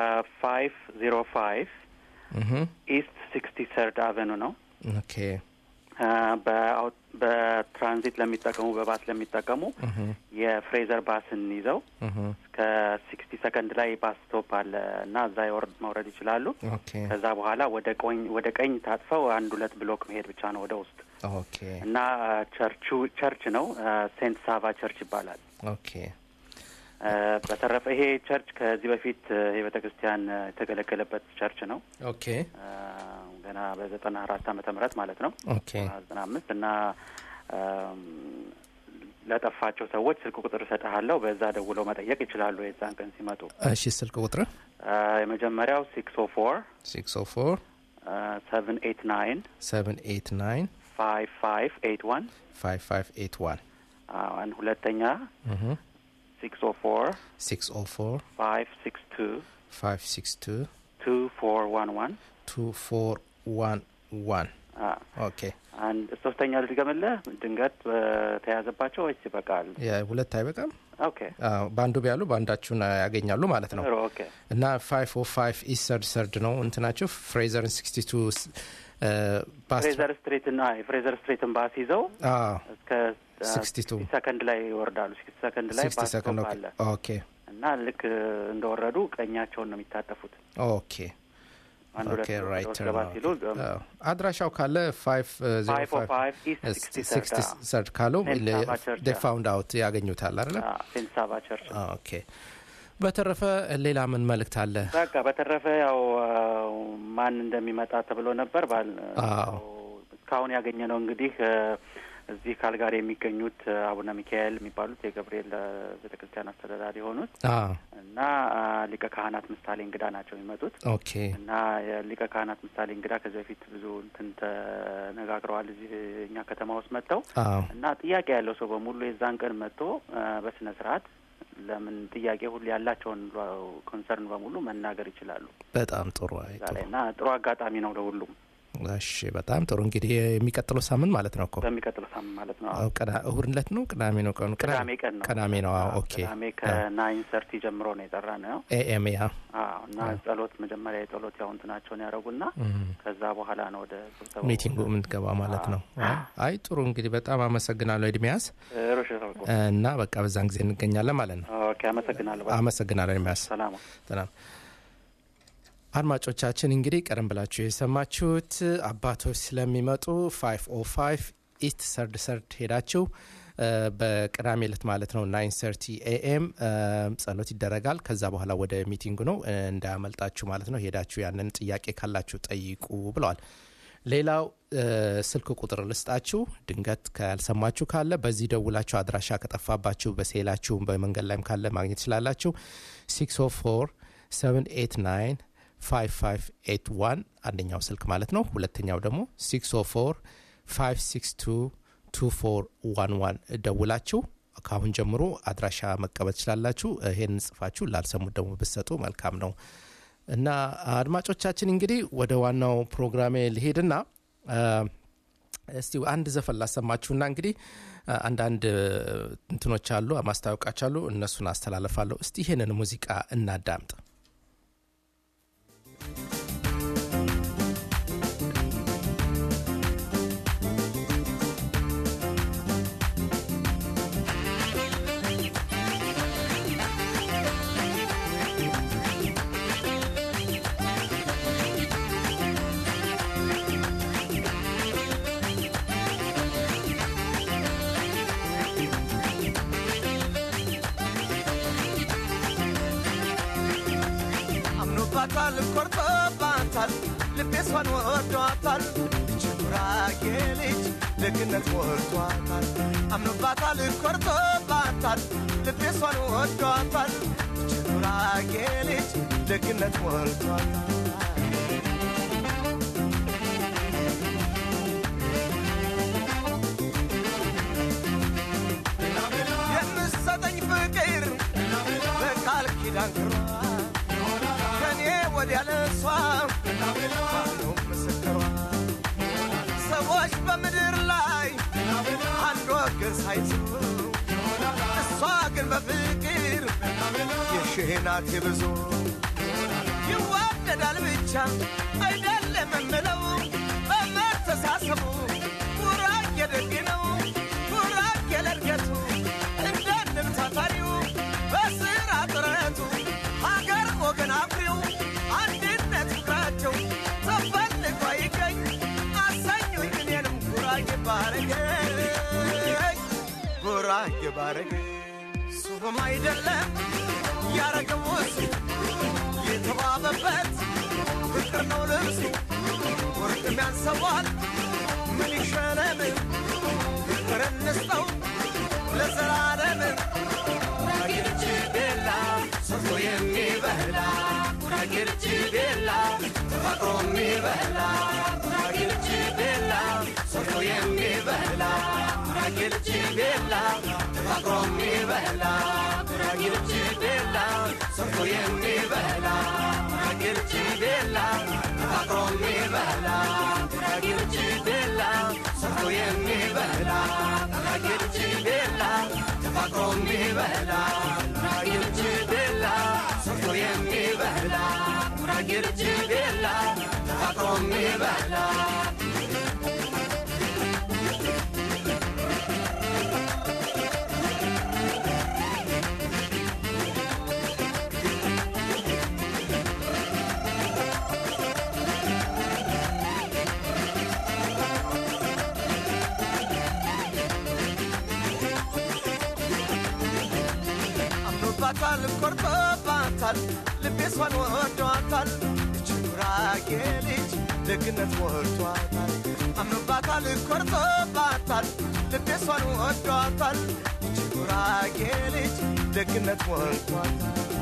505 ኢስት 63rd አቨኑ ነው ኦኬ በትራንዚት ለሚጠቀሙ በባስ ለሚጠቀሙ የፍሬዘር ባስን ይዘው ከ60 ሰከንድ ላይ ባስ ስቶፕ አለ እና እዛ መውረድ ይችላሉ ከዛ በኋላ ወደ ቀኝ ታጥፈው 1-2 ብሎክ መሄድ ብቻ ነው ወደ ውስጥ ኦኬ እና ቸርች ነው ሴንት ሳቫ ቸርች ይባላል ኦኬ በተረፈ ይሄ ቸርች ከዚህ በፊት የቤተክርስቲያን የተገለገለበት ቸርች ነው። ኦኬ ገና በ94 ዓመተ ምህረት ማለት ነው። ኦኬ 95 እና ለጠፋቸው ሰዎች ስልክ ቁጥር እሰጥሃለሁ። በዛ ደውለው መጠየቅ ይችላሉ የዛን ቀን ሲመጡ። እሺ ስልክ ቁጥር የመጀመሪያው 604 789 5581 5581 ሁለተኛ 604 562 2411 ኦኬ አንድ ሶስተኛ ልድገምልህ ድንገት በተያዘባቸው ወይስ ይበቃል? ሁለት አይበቃም? ኦኬ ባንዱ ቢያሉ ባንዳችሁን ያገኛሉ ማለት ነው። ኦኬ እና 505 ኢስተር ሰርድ ነው እንትናችሁ ፍሬዘር 62 ፍሬዘር ስትሪት እና ፍሬዘር ስትሪትን ባስ ይዘው እስከ 62 ሰከንድ ላይ ይወርዳሉ። 60 ሰከንድ ላይ ባስ አለ። ኦኬ እና ልክ እንደወረዱ ቀኛቸውን ነው የሚታጠፉት። ኦኬ ኦኬ ራይት አድራሻው ካለ 505 ኢስት 63 ካለው they found out ያገኙታል አይደል? ፌንሳባ ቸርች። ኦኬ በተረፈ ሌላ ምን መልእክት አለ? በቃ በተረፈ ያው ማን እንደሚመጣ ተብሎ ነበር እስካሁን ያገኘነው እንግዲህ እዚህ ካልጋሪ የሚገኙት አቡነ ሚካኤል የሚባሉት የገብርኤል ቤተክርስቲያን አስተዳዳሪ የሆኑት እና ሊቀ ካህናት ምሳሌ እንግዳ ናቸው የሚመጡት። ኦኬ እና የሊቀ ካህናት ምሳሌ እንግዳ ከዚህ በፊት ብዙ እንትን ተነጋግረዋል እዚህ እኛ ከተማ ውስጥ መጥተው እና ጥያቄ ያለው ሰው በሙሉ የዛን ቀን መጥቶ በስነ ስርዓት ለምን ጥያቄ ሁሉ ያላቸውን ኮንሰርን በሙሉ መናገር ይችላሉ። በጣም ጥሩ እና ጥሩ አጋጣሚ ነው ለሁሉም። እሺ በጣም ጥሩ እንግዲህ የሚቀጥለው ሳምንት ማለት ነው እኮ በሚቀጥለው ሳምንት ማለት ነው። እሁድ ዕለት ነው ቅዳሜ ነው ቀኑ? ቅዳሜ ነው። ኦኬ ቅዳሜ ከ9:30 ጀምሮ ነው የጠራነው ኤኤም እና ጸሎት መጀመሪያ የጸሎት ያው እንትናቸውን ያደርጉና ከዛ በኋላ ነው ወደ ስብሰባው ሚቲንጉ የምንገባ ማለት ነው። አይ ጥሩ እንግዲህ በጣም አመሰግናለሁ ኤድሚያስ እና በቃ በዛን ጊዜ እንገኛለን ማለት ነው። ኦኬ አመሰግናለሁ ኤድሚያስ። ሰላም አድማጮቻችን እንግዲህ ቀደም ብላችሁ የሰማችሁት አባቶች ስለሚመጡ 505 ኢስት ሰርድ ሄዳችሁ በቅዳሜ ዕለት ማለት ነው 9:30 AM ጸሎት ይደረጋል። ከዛ በኋላ ወደ ሚቲንግ ነው እንዳያመልጣችሁ ማለት ነው። ሄዳችሁ ያንን ጥያቄ ካላችሁ ጠይቁ ብለዋል። ሌላው ስልክ ቁጥር ልስጣችሁ ድንገት ካልሰማችሁ ካለ በዚህ ደውላችሁ አድራሻ ከጠፋባችሁ በሴላችሁ በመንገድ ላይም ካለ ማግኘት ትችላላችሁ። 604-789 5581 አንደኛው ስልክ ማለት ነው። ሁለተኛው ደግሞ 604-562-2411 ደውላችሁ ካሁን ጀምሮ አድራሻ መቀበል ትችላላችሁ። ይሄን ጽፋችሁ ላልሰሙት ደግሞ ብትሰጡ መልካም ነው። እና አድማጮቻችን እንግዲህ ወደ ዋናው ፕሮግራሜ ልሄድና እስቲ አንድ ዘፈን ላሰማችሁና እንግዲህ አንዳንድ እንትኖች አሉ ማስታወቂያዎች አሉ እነሱን አስተላልፋለሁ። እስቲ ይሄንን ሙዚቃ እናዳምጥ። ባታል ቆርጦባታል ልቤሷን ወዷታል ችግራጌ ልጅ ደግነት ወዷታል አምኖባታል ቆርጦባታል ልቤሷን ወዷታል ችግራጌ ልጅ ደግነት ወዷታል የምትሰጠኝ ፍቅር በቃል ኪዳን ክሯ ወዲያለሷ ነው ምስክሯ ሰዎች በምድር ላይ አንድ ወገን ሳይዙ እሷ ግን በፍቅር የሽህናት የብዙ ይዋደዳል ብቻ አይደለም የምለው በመተሳሰቡ ጉራጌ ደግ ነው ጉራጌ ለእድገቱ እንደ ንብ ታታሪው በስራ ጥረቱ ሀገር ወገን አፍሪው አንድነት ፍቅራቸው ተፈልጎ ይገኝ አሳኙኝ እኔንም ጉራጌ ባረገኝ ጉራጌ ባረገኝ ሱፍም አይደለም ያረገው እሱ የተዋበበት ፍቅር ነው ልብሱ ወርቅም ያንሰዋል ምን ይሸለም ፍቅር እንስጠው ለዘላለም ጉራጌርች ቤላ ሰርቶ የሚበላ ጉራጌርች ቤላ ተፋቅሮ የሚበላ ጉራጌርች ቤላ ሰርቶ የሚበላ ጉራጌርች ቤላ ተፋቅሮ የሚበላ ጉራጌርች ቤላ ሰርቶ የሚበላ ጉራጌርች ቤላ ተፋቅሮ የሚበላ ጉራጌርች ቤላ ሰርቶ የሚበላ ጉራጌርች ቤላ ተፋቅሮ የሚበላ ጉራጌርች ቤላ ሰርቶ የሚበላ ጉራጌርች ቤላ ተፋቅሮ የሚበላ ባታል ቆርጦባታል ልቤሷን ወዷታል ጉራጌ ልጅ ደግነት ወዷታል አምባታል ቆርጦባታል ልቤሷን ወዷታል ጉራጌ ልጅ ደግነት ወዷታል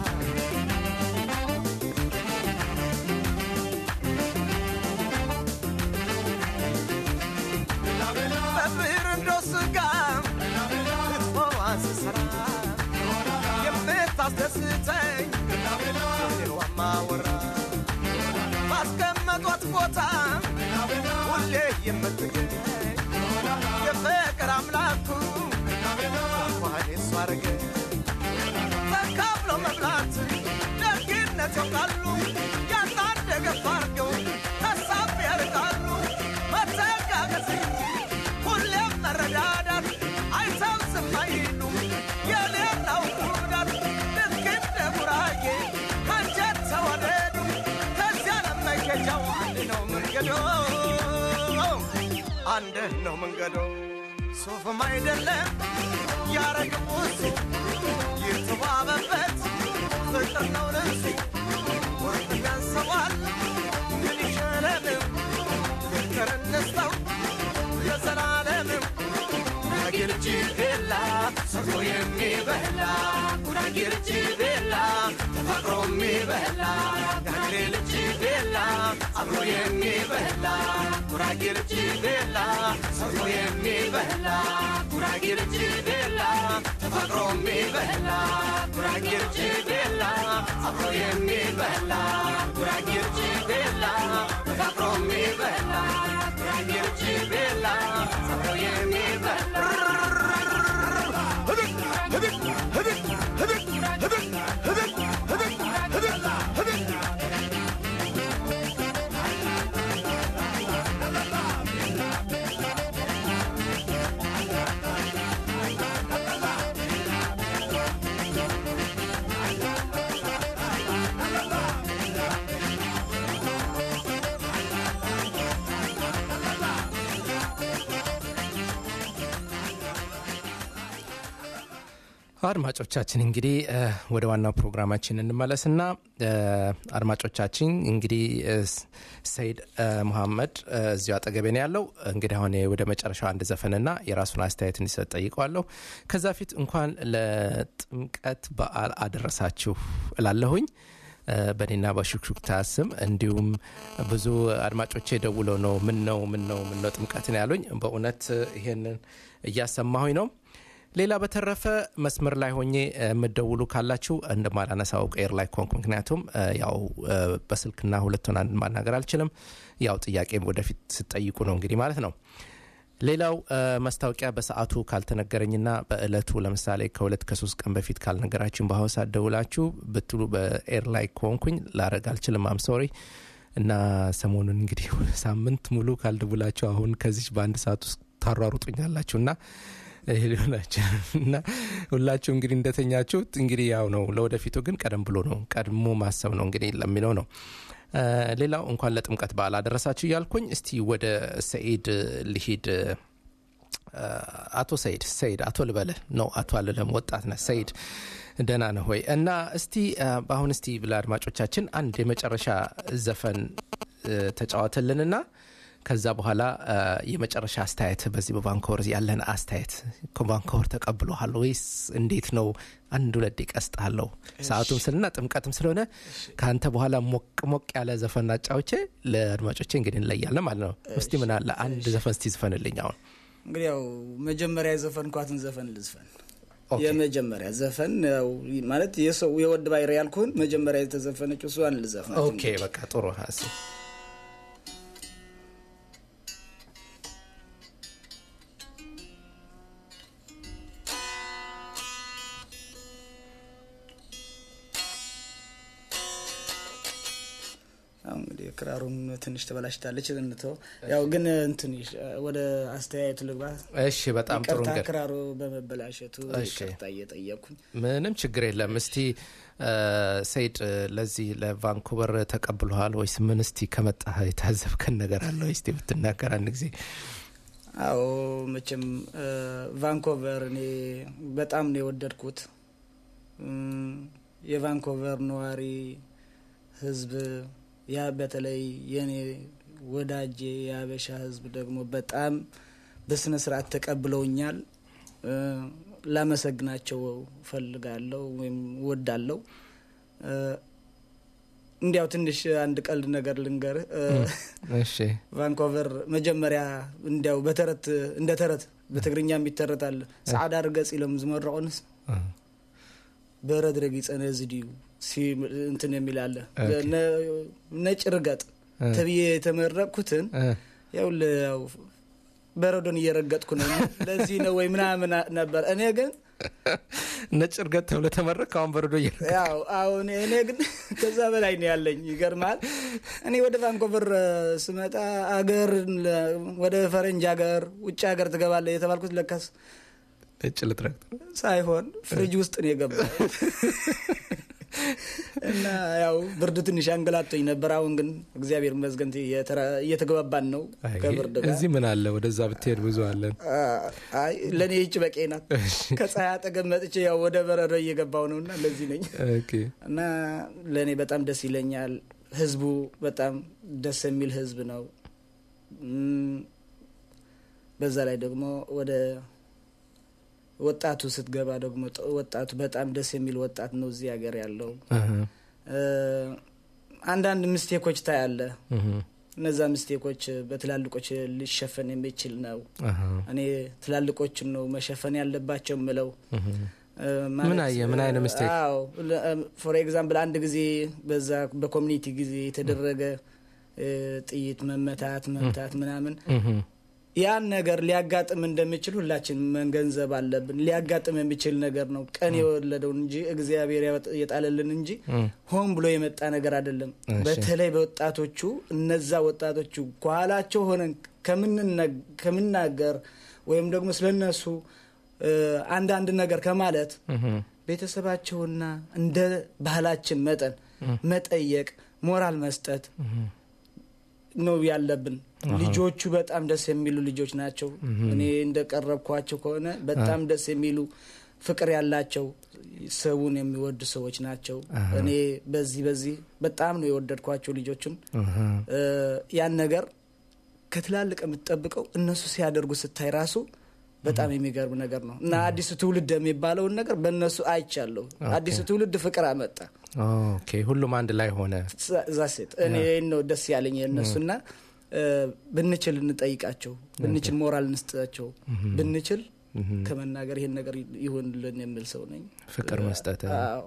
በብር እንደስጋ ትፎዋን ስሰራ ታስደስተኝ ለዋማ ወራ ባስቀመጧት ቦታ ሁሌ የምትገኝ የፍቅር አምላኩ እንኳን እሱ አረገ ተካፍሎ መብላት ደግነት ያውቃሉ ያታደገ አድርገው ሀሳብ ያርቃሉ መተጋገዝ እንጂ ሁሌም መረዳዳት አይተው ዝም አይሉም የሌላው ጉዳት አንድ ነው መንገዶ ሱፍም አይደለም ያረገው እሱ የተዋበበት ፍቅር ነው ልብሱ ወርቅም ያንሰዋል ምን ይሸለም ፍቅር እንስጠው ለዘላለም ጉራጌርች ቤላ ሰርቶ የሚበላ ጉራጌርች ቤላ ተፋቅሮ የሚበላ የአገሬ ልጅ ቤላ አብሮ የሚበላ ጉራጌርች ቤላ ሰርቶ የሚበላ ጉራጌርች ቤላ ተፋቅሮ የሚበላ ጉራጌርች ቤላ አብሮ የሚበላ ጉራጌርች ቤላ ተፋቅሮ የሚበላ ጉራጌርች ቤላ አብሮ የሚበላ አድማጮቻችን እንግዲህ ወደ ዋናው ፕሮግራማችን እንመለስና አድማጮቻችን እንግዲህ ሰይድ መሐመድ እዚሁ አጠገቤ ነው ያለው እንግዲህ አሁን ወደ መጨረሻው አንድ ዘፈንና የራሱን አስተያየት እንዲሰጥ ጠይቀዋለሁ ከዛ ፊት እንኳን ለጥምቀት በዓል አደረሳችሁ እላለሁኝ በኔና በሹክሹክታ ስም እንዲሁም ብዙ አድማጮቼ ደውለው ነው ምን ነው ጥምቀትን ያሉኝ በእውነት ይሄንን እያሰማሁኝ ነው ሌላ በተረፈ መስመር ላይ ሆኜ መደውሉ ካላችሁ እንደማላነሳው ኤር ላይ ኮንክ ምክንያቱም ያው በስልክና ሁለቱን አንድ ማናገር አልችልም ያው ጥያቄ ወደፊት ስጠይቁ ነው እንግዲህ ማለት ነው ሌላው ማስታወቂያ በሰዓቱ ካልተነገረኝና በእለቱ ለምሳሌ ከሁለት ከ3 ቀን በፊት ካልነገራችሁ በሐውሳ ደውላችሁ ብትሉ በኤር ላይ ኮንኩኝ ላረግ አልችልም አም ሶሪ እና ሰሞኑን እንግዲህ ሳምንት ሙሉ ካልደውላችሁ አሁን ከዚህ በአንድ ሰዓት ውስጥ ታሯሩጡኛላችሁና ይሄሉናችሁና ሁላችሁ እንግዲህ እንደተኛችሁ እንግዲህ ያው ነው ለወደፊቱ ግን ቀደም ብሎ ነው ቀድሞ ማሰብ ነው እንግዲህ ለሚለው ነው ሌላው እንኳን ለጥምቀት በዓል አደረሳችሁ ያልኩኝ እስቲ ወደ ሰኢድ ልሂድ አቶ ሰይድ አቶ ልበለ ነው አቶ አለለም ወጣት ነህ ሰይድ ደህና ነህ ሆይ? እና እስቲ በአሁን እስቲ ብለ አድማጮቻችን አንድ የመጨረሻ ዘፈን ተጫወተልንና ከዛ በኋላ የመጨረሻ አስተያየት በዚህ በቫንኮቨር ያለን አስተያየት ከቫንኮቨር ተቀብሎሃል ወይስ እንዴት ነው? አንድ ሁለት ደቂቃ እስጣለሁ ሰዓቱም ስለና ጥምቀትም ስለሆነ ካንተ በኋላ ሞቅ ያለ ዘፈን አጫውቼ ለአድማጮቼ እንግዲህ እንለያለን ማለት ነው። እስቲ ምን አለ አንድ ዘፈን እስቲ ዝፈንልኝ። አሁን እንግዲህ ያው መጀመሪያ የዘፈንኳትን ዘፈን ልዝፈን። የመጀመሪያ ዘፈን ያው ማለት የሰው የወድ ባይር ያልኩን መጀመሪያ የተዘፈነችው እሷን ልዘፈን። ኦኬ በቃ ጥሩ ሀሲ እንግዲህ ክራሩን ትንሽ ተበላሽታለች እንተው። ያው ግን እንትን ወደ አስተያየቱ ልግባ። እሺ በጣም ጥሩ እንግዲህ ክራሩ በመበላሸቱ ይቅርታ እየጠየቅኩኝ። ምንም ችግር የለም። እስቲ ሰይድ ለዚህ ለቫንኩቨር ተቀብሏል ወይስ ምን? እስቲ ከመጣህ የታዘብከን ነገር አለ ወይስ ብትናገር አንድ ጊዜ? አዎ መቼም ቫንኩቨር እኔ በጣም ነው የወደድኩት። የቫንኩቨር ነዋሪ ህዝብ ያ በተለይ የኔ ወዳጄ ያበሻ ህዝብ ደግሞ በጣም በስነ ስርዓት ተቀብለውኛል። ላመሰግናቸው ፈልጋለሁ ወይም ወዳለው። እንዲያው ትንሽ አንድ ቀልድ ነገር ልንገር። እሺ ቫንኩቨር መጀመሪያ እንዲያው በተረት እንደ ተረት በትግርኛ የሚተረታል ሰዓዳ አርገጽ ይለም ዝመረቁንስ በረድረግ ይጸነዝዲው እንትን የሚላለ ነጭ ርገጥ ተብዬ የተመረቅኩትን ያው በረዶን እየረገጥኩ ነው ለዚህ ነው ወይ ምናምን ነበር። እኔ ግን ነጭ ርገጥ ተብለ ተመረቅ አሁን በረዶ እየረገጥ ያው አሁን እኔ ግን ከዛ በላይ ነው ያለኝ። ይገርማል። እኔ ወደ ቫንኩቨር ስመጣ አገር ወደ ፈረንጅ አገር ውጭ አገር ትገባለህ የተባልኩት ለካስ ነጭ ልትረግጥ ሳይሆን ፍሪጅ ውስጥ ነው የገባው። እና ያው ብርድ ትንሽ አንገላቶኝ ነበር። አሁን ግን እግዚአብሔር ይመስገን እየተገባባን ነው ከብርድ ጋር። እዚህ ምን አለ ወደዛ ብትሄድ ብዙ አለን። አይ ለኔ እጭ በቄ ናት። ከፀሐይ አጠገብ መጥቼ ያው ወደ በረዶ እየገባው ነውና ለዚህ ነኝ። ኦኬ። እና ለኔ በጣም ደስ ይለኛል። ህዝቡ በጣም ደስ የሚል ህዝብ ነው። በዛ ላይ ደግሞ ወደ ወጣቱ ስትገባ ደግሞ ወጣቱ በጣም ደስ የሚል ወጣት ነው እዚህ ሀገር ያለው። አንዳንድ ምስቴኮች ታያለ። እነዛ ምስቴኮች በትላልቆች ሊሸፈን የሚችል ነው። እኔ ትላልቆችን ነው መሸፈን ያለባቸው ምለው። ምን አይነት ምስቴክ? አዎ ፎር ኤግዛምፕል አንድ ጊዜ በዛ በኮሚኒቲ ጊዜ የተደረገ ጥይት መምታት ምናምን ያን ነገር ሊያጋጥም እንደሚችል ሁላችን መገንዘብ አለብን። ሊያጋጥም የሚችል ነገር ነው። ቀን የወለደው እንጂ እግዚአብሔር የጣለልን እንጂ ሆን ብሎ የመጣ ነገር አይደለም። በተለይ በወጣቶቹ እነዛ ወጣቶቹ ኋላቸው ሆነን ከምንናገር ወይም ደግሞ ስለነሱ አንዳንድ ነገር ከማለት ቤተሰባቸውና እንደ ባህላችን መጠን መጠየቅ፣ ሞራል መስጠት ነው ያለብን። ልጆቹ በጣም ደስ የሚሉ ልጆች ናቸው። እኔ እንደቀረብኳቸው ከሆነ በጣም ደስ የሚሉ ፍቅር ያላቸው ሰውን የሚወዱ ሰዎች ናቸው። እኔ በዚህ በጣም ነው የወደድኳቸው ልጆችን። ያን ነገር ከትላልቅ የምትጠብቀው እነሱ ሲያደርጉ ስታይ ራሱ በጣም የሚገርም ነገር ነው። እና አዲሱ ትውልድ የሚባለውን ነገር በእነሱ አይቻለሁ። አዲሱ ትውልድ ፍቅር አመጣ። ኦኬ ሁሉም አንድ ላይ ሆነ። ዛሴት እኔ ነው ደስ ያለኝ እነሱና ብንችል እንጠይቃቸው፣ ብንችል ሞራል እንስጣቸው፣ ብንችል ከመናገር ይሄን ነገር ይሁንልን የሚል ሰው ነኝ። ፍቅር መስጠት። አዎ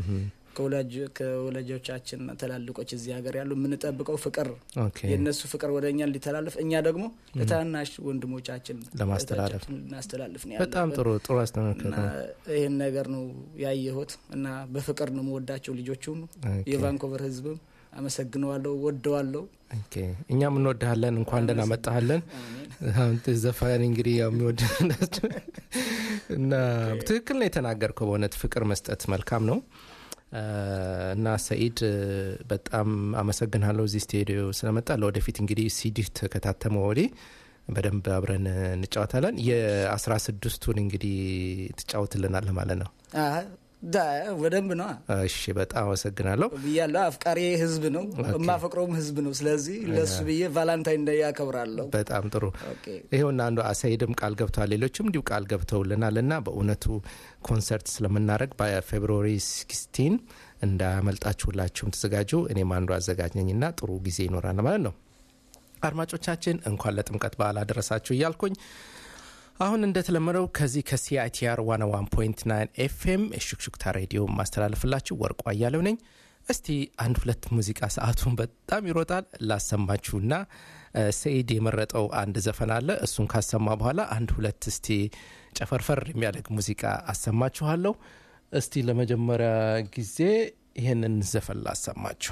ከወላጆቻችን ተላልቆች እዚህ ሀገር ያሉ የምንጠብቀው ፍቅር፣ የነሱ ፍቅር ወደኛ ሊተላለፍ እኛ ደግሞ ለታናሽ ወንድሞቻችን ለማስተላለፍ ነው። በጣም ጥሩ አስተናከተ ነው። ይሄን ነገር ነው ያየሁት እና በፍቅር ነው የምወዳቸው ልጆቹን። የቫንኩቨር ህዝብም አመሰግነዋለሁ፣ ወደዋለሁ። ኦኬ እኛም እንወድሃለን። እንኳን ደህና መጣህልን። አንተ ዘፋኝ እንግዲህ ያው የሚወድናችሁ እና ትክክል ነው የተናገርከው። በእውነት ፍቅር መስጠት መልካም ነው። እና ሰይድ በጣም አመሰግናለሁ እዚህ ስቱዲዮ ስለመጣ። ለወደፊት እንግዲህ ሲዲ ተከታተመው ወዲህ በደንብ አብረን እንጫወታለን። የ16ቱን እንግዲህ ትጫወትልናል ማለት ነው። በደንብ ነው። እሺ በጣም አመሰግናለሁ ብያለሁ። አፍቃሪ ህዝብ ነው፣ የማፈቅረውም ህዝብ ነው። ስለዚህ ለሱ ብዬ ቫላንታይን ዴይ ያከብራለሁ። በጣም ጥሩ። ይሄውና አንዱ አሳይድም ቃል ገብቷል፣ ሌሎችም እንዲሁ ቃል ገብተውልናልና በእውነቱ ኮንሰርት ስለምናደርግ በፌብሩዋሪ 16 እንዳያመልጣችሁላችሁም ተዘጋጁ። እኔም አንዱ አዘጋጅ ነኝና ጥሩ ጊዜ ይኖራል ማለት ነው። አድማጮቻችን እንኳን ለጥምቀት በዓል አደረሳችሁ እያልኩኝ አሁን እንደተለመደው ከዚህ ከሲአይቲአር 101.9 ኤፍኤም ሹክሹክታ ሬዲዮ ማስተላለፍላችሁ ወርቁ አያለው ነኝ። እስቲ አንድ ሁለት ሙዚቃ ሰዓቱን በጣም ይሮጣል ላሰማችሁና ሰይድ የመረጠው አንድ ዘፈን አለ። እሱን ካሰማ በኋላ አንድ ሁለት እስቲ ጨፈርፈር የሚያደርግ ሙዚቃ አሰማችኋለሁ። እስቲ ለመጀመሪያ ጊዜ ይሄንን ዘፈን ላሰማችሁ።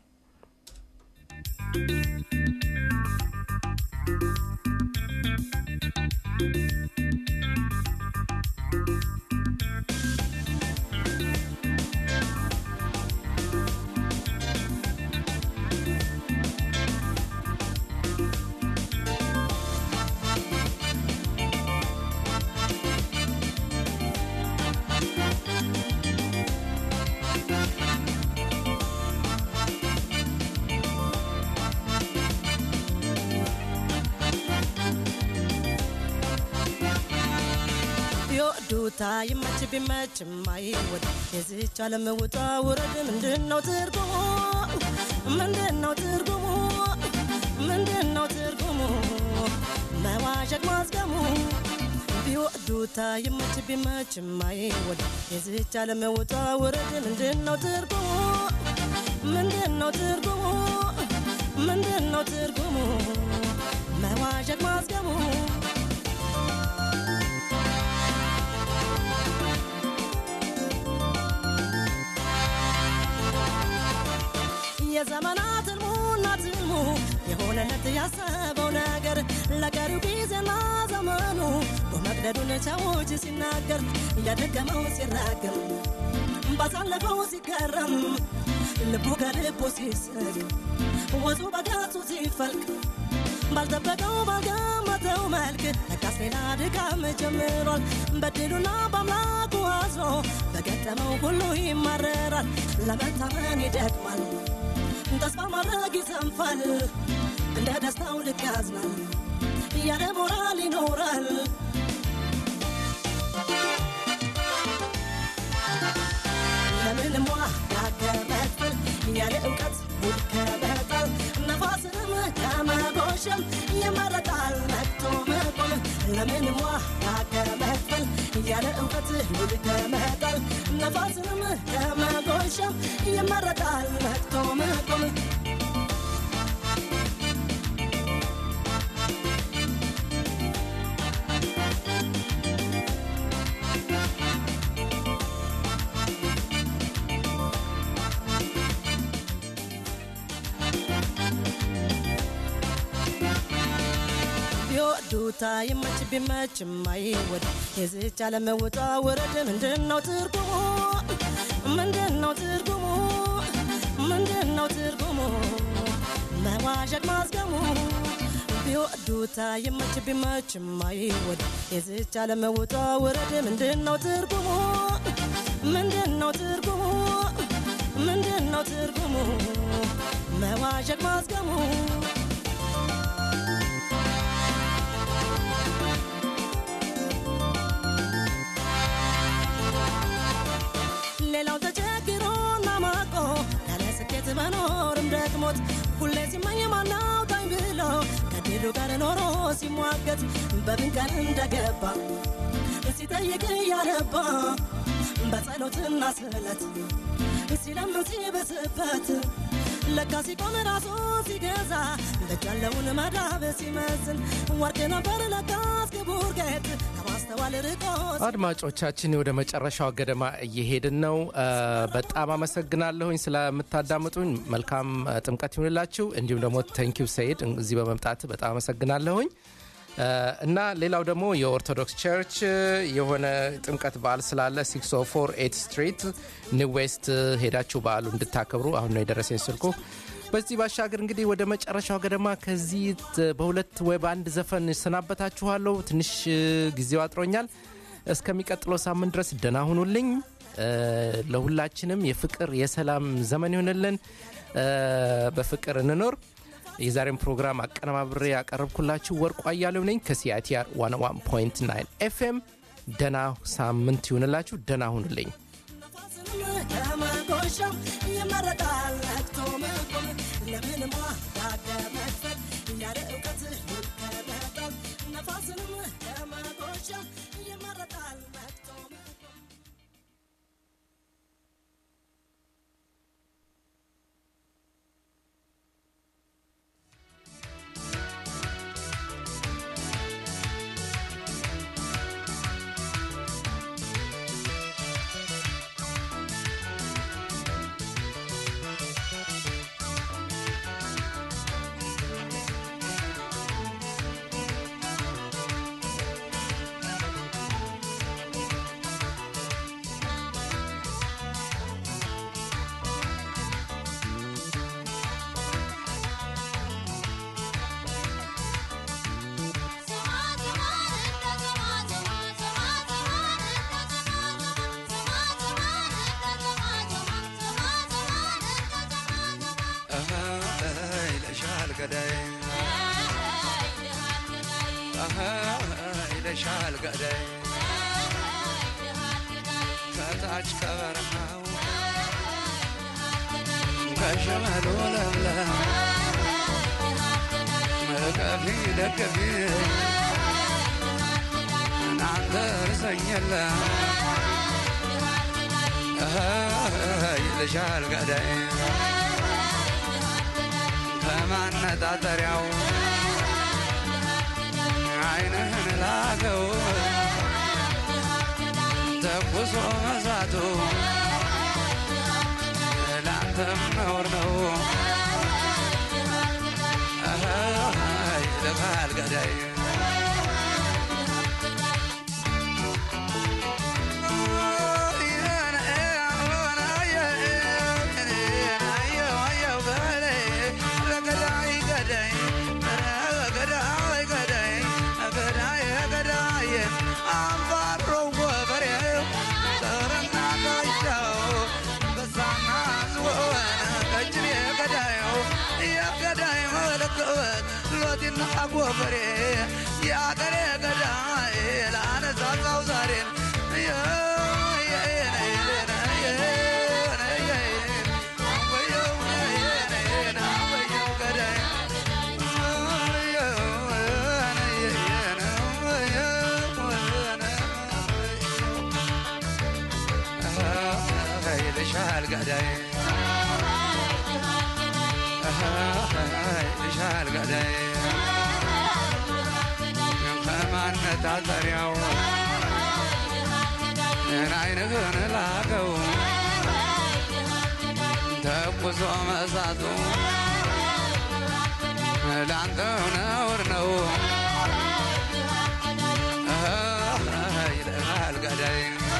ዱታ ይመች ቢመች ማይወድ የዚች ዓለም ውጣ ውረድ ምንድነው ትርጉሙ? ምንድነው ትርጉሙ? ምንድነው ትርጉሙ? መዋዠቅ ማዝገሙ ቢወዱታ ይመች ቢመች ማይወድ የዚች ዓለም ውጣ ውረድ ምንድነው ትርጉሙ? ምንድነው ትርጉሙ? ምንድነው ትርጉሙ? መዋዠቅ ማዝገሙ የዘመናት ህልሙና ትልሙ የሆነለት ያሰበው ነገር ለቀሪው ጊዜና ዘመኑ በመቅደዱን ሰዎች ሲናገር እያደገመው ሲራገም ባሳለፈው ሲገረም ልቡ ከልቡ ሲስል ወዙ በጋቱ ሲፈልቅ ባልጠበቀው ባልገመተው መልክ ለካስ ሌላ ድካም ጀምሯል። በድሉና በአምላኩ አዝኖ በገጠመው ሁሉ ይማረራል። ለመታመን ይደክማል፣ ተስፋ ማድረግ ይሰንፋል። እንደ ደስታው ልክ ያዝናል፣ ያለ ሞራል ይኖራል። ለምንም ዋጋከመክፈል ያለ እውቀት ውድ ከመጣል ነፋስንም ከመጎሸም ይመረጣል ነቅቶ መቆም። ለምንም ዋጋከመክፈል ያለ እውቀት ውድ ከመጣል ነፋስንም ከመጎሸም ይመረጣል ነቅቶ መቆም። ዱታ ይመች ቢመች ማይወድ የዚች ዓለም ውጣ ውረድ ምንድነው ትርጉሙ? ምንድነው ትርጉሙ? ምንድነው ትርጉሙ? መዋዠቅ ማዝገሙ ቢወዱታ ይመች ቢመች ማይወድ የዚች ዓለም ውጣ ውረድ ምንድነው ትርጉሙ? ምንድነው ትርጉሙ? ምንድነው ትርጉሙ? መዋዠቅ ማዝገሙ ሌላው ተቸግሮና ማቆ ያለ ስኬት መኖርም ደክሞት ሁሌ ሲመኝ ማናውጣኝ ብሎ ከድሉ ጋር ኖሮ ሲሟገት በብንቀን እንደገባ ሲጠይቅ ያነባ በጸሎትና ስለት ሲለምን ሲበስበት ለካ ሲቆም ራሱ ሲገዛ በጃለውን መዳብ ሲመዝን ወርቅ ነበር ለካስ ክቡር ጌጥ ከማስተዋል ርቆ። አድማጮቻችን ወደ መጨረሻው ገደማ እየሄድን ነው። በጣም አመሰግናለሁኝ ስለምታዳምጡኝ። መልካም ጥምቀት ይሁንላችሁ። እንዲሁም ደግሞ ቴንኪው ሰይድ እዚህ በመምጣት በጣም አመሰግናለሁኝ። እና ሌላው ደግሞ የኦርቶዶክስ ቸርች የሆነ ጥምቀት በዓል ስላለ 604 8th ስትሪት ኒው ዌስት ሄዳችሁ በዓሉ እንድታከብሩ አሁን ነው የደረሰኝ ስልኩ። በዚህ ባሻገር እንግዲህ ወደ መጨረሻው ገደማ ከዚህ በሁለት ወይ በአንድ ዘፈን ሰናበታችኋለሁ። ትንሽ ጊዜው አጥሮኛል። እስከሚቀጥለው ሳምንት ድረስ ደህና ሁኑልኝ። ለሁላችንም የፍቅር የሰላም ዘመን ይሁንልን። በፍቅር እንኖር። የዛሬን ፕሮግራም አቀነባብሬ ያቀርብኩላችሁ ወርቁ አያሌው ነኝ ከሲአይቲአር 101.9 FM። ደህና ሳምንት ይሁንላችሁ። ደህና ሁኑልኝ። ይለሻል ገዳይ ከታች ከበረሃው ከሸመሉ ለምለም መቀፊ ደገፊ እናንተ ርሰኝለ ይለሻል ገዳይ ከማነጣጠሪያው አይንህን ላገው ተኩሶ መሳቱ ላንተም ነውር ነው። ይልሃል ገዳይ አጎበሬ ያገሬ ገዳይ ላነሳሳው ዛሬን ይልሻል ገዳይ ይልሻል ገዳይ ከማነጣጠሪያው አይንህን ላከው ተኩሶ መሳቱ ላንተው ነውር ነው። ይልሃል ገዳይ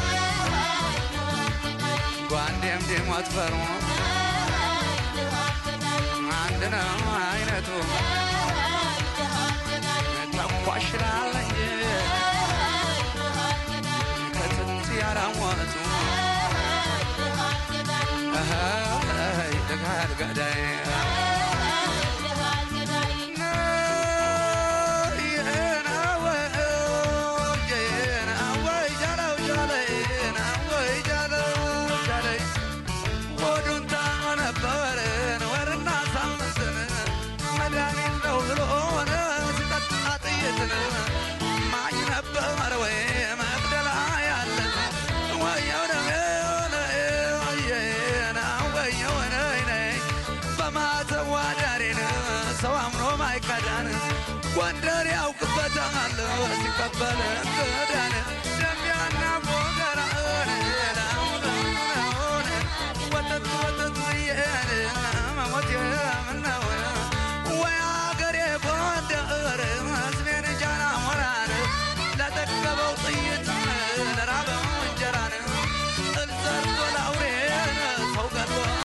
ጓንዴም ዴሞት ፈርሞ አንድ ነው አይነቱ ተኳሽላል እንጂ ከትንት ያራሞቱ ይልሃል ገዳይ ወንደር ያውቅበታል ሲቀበል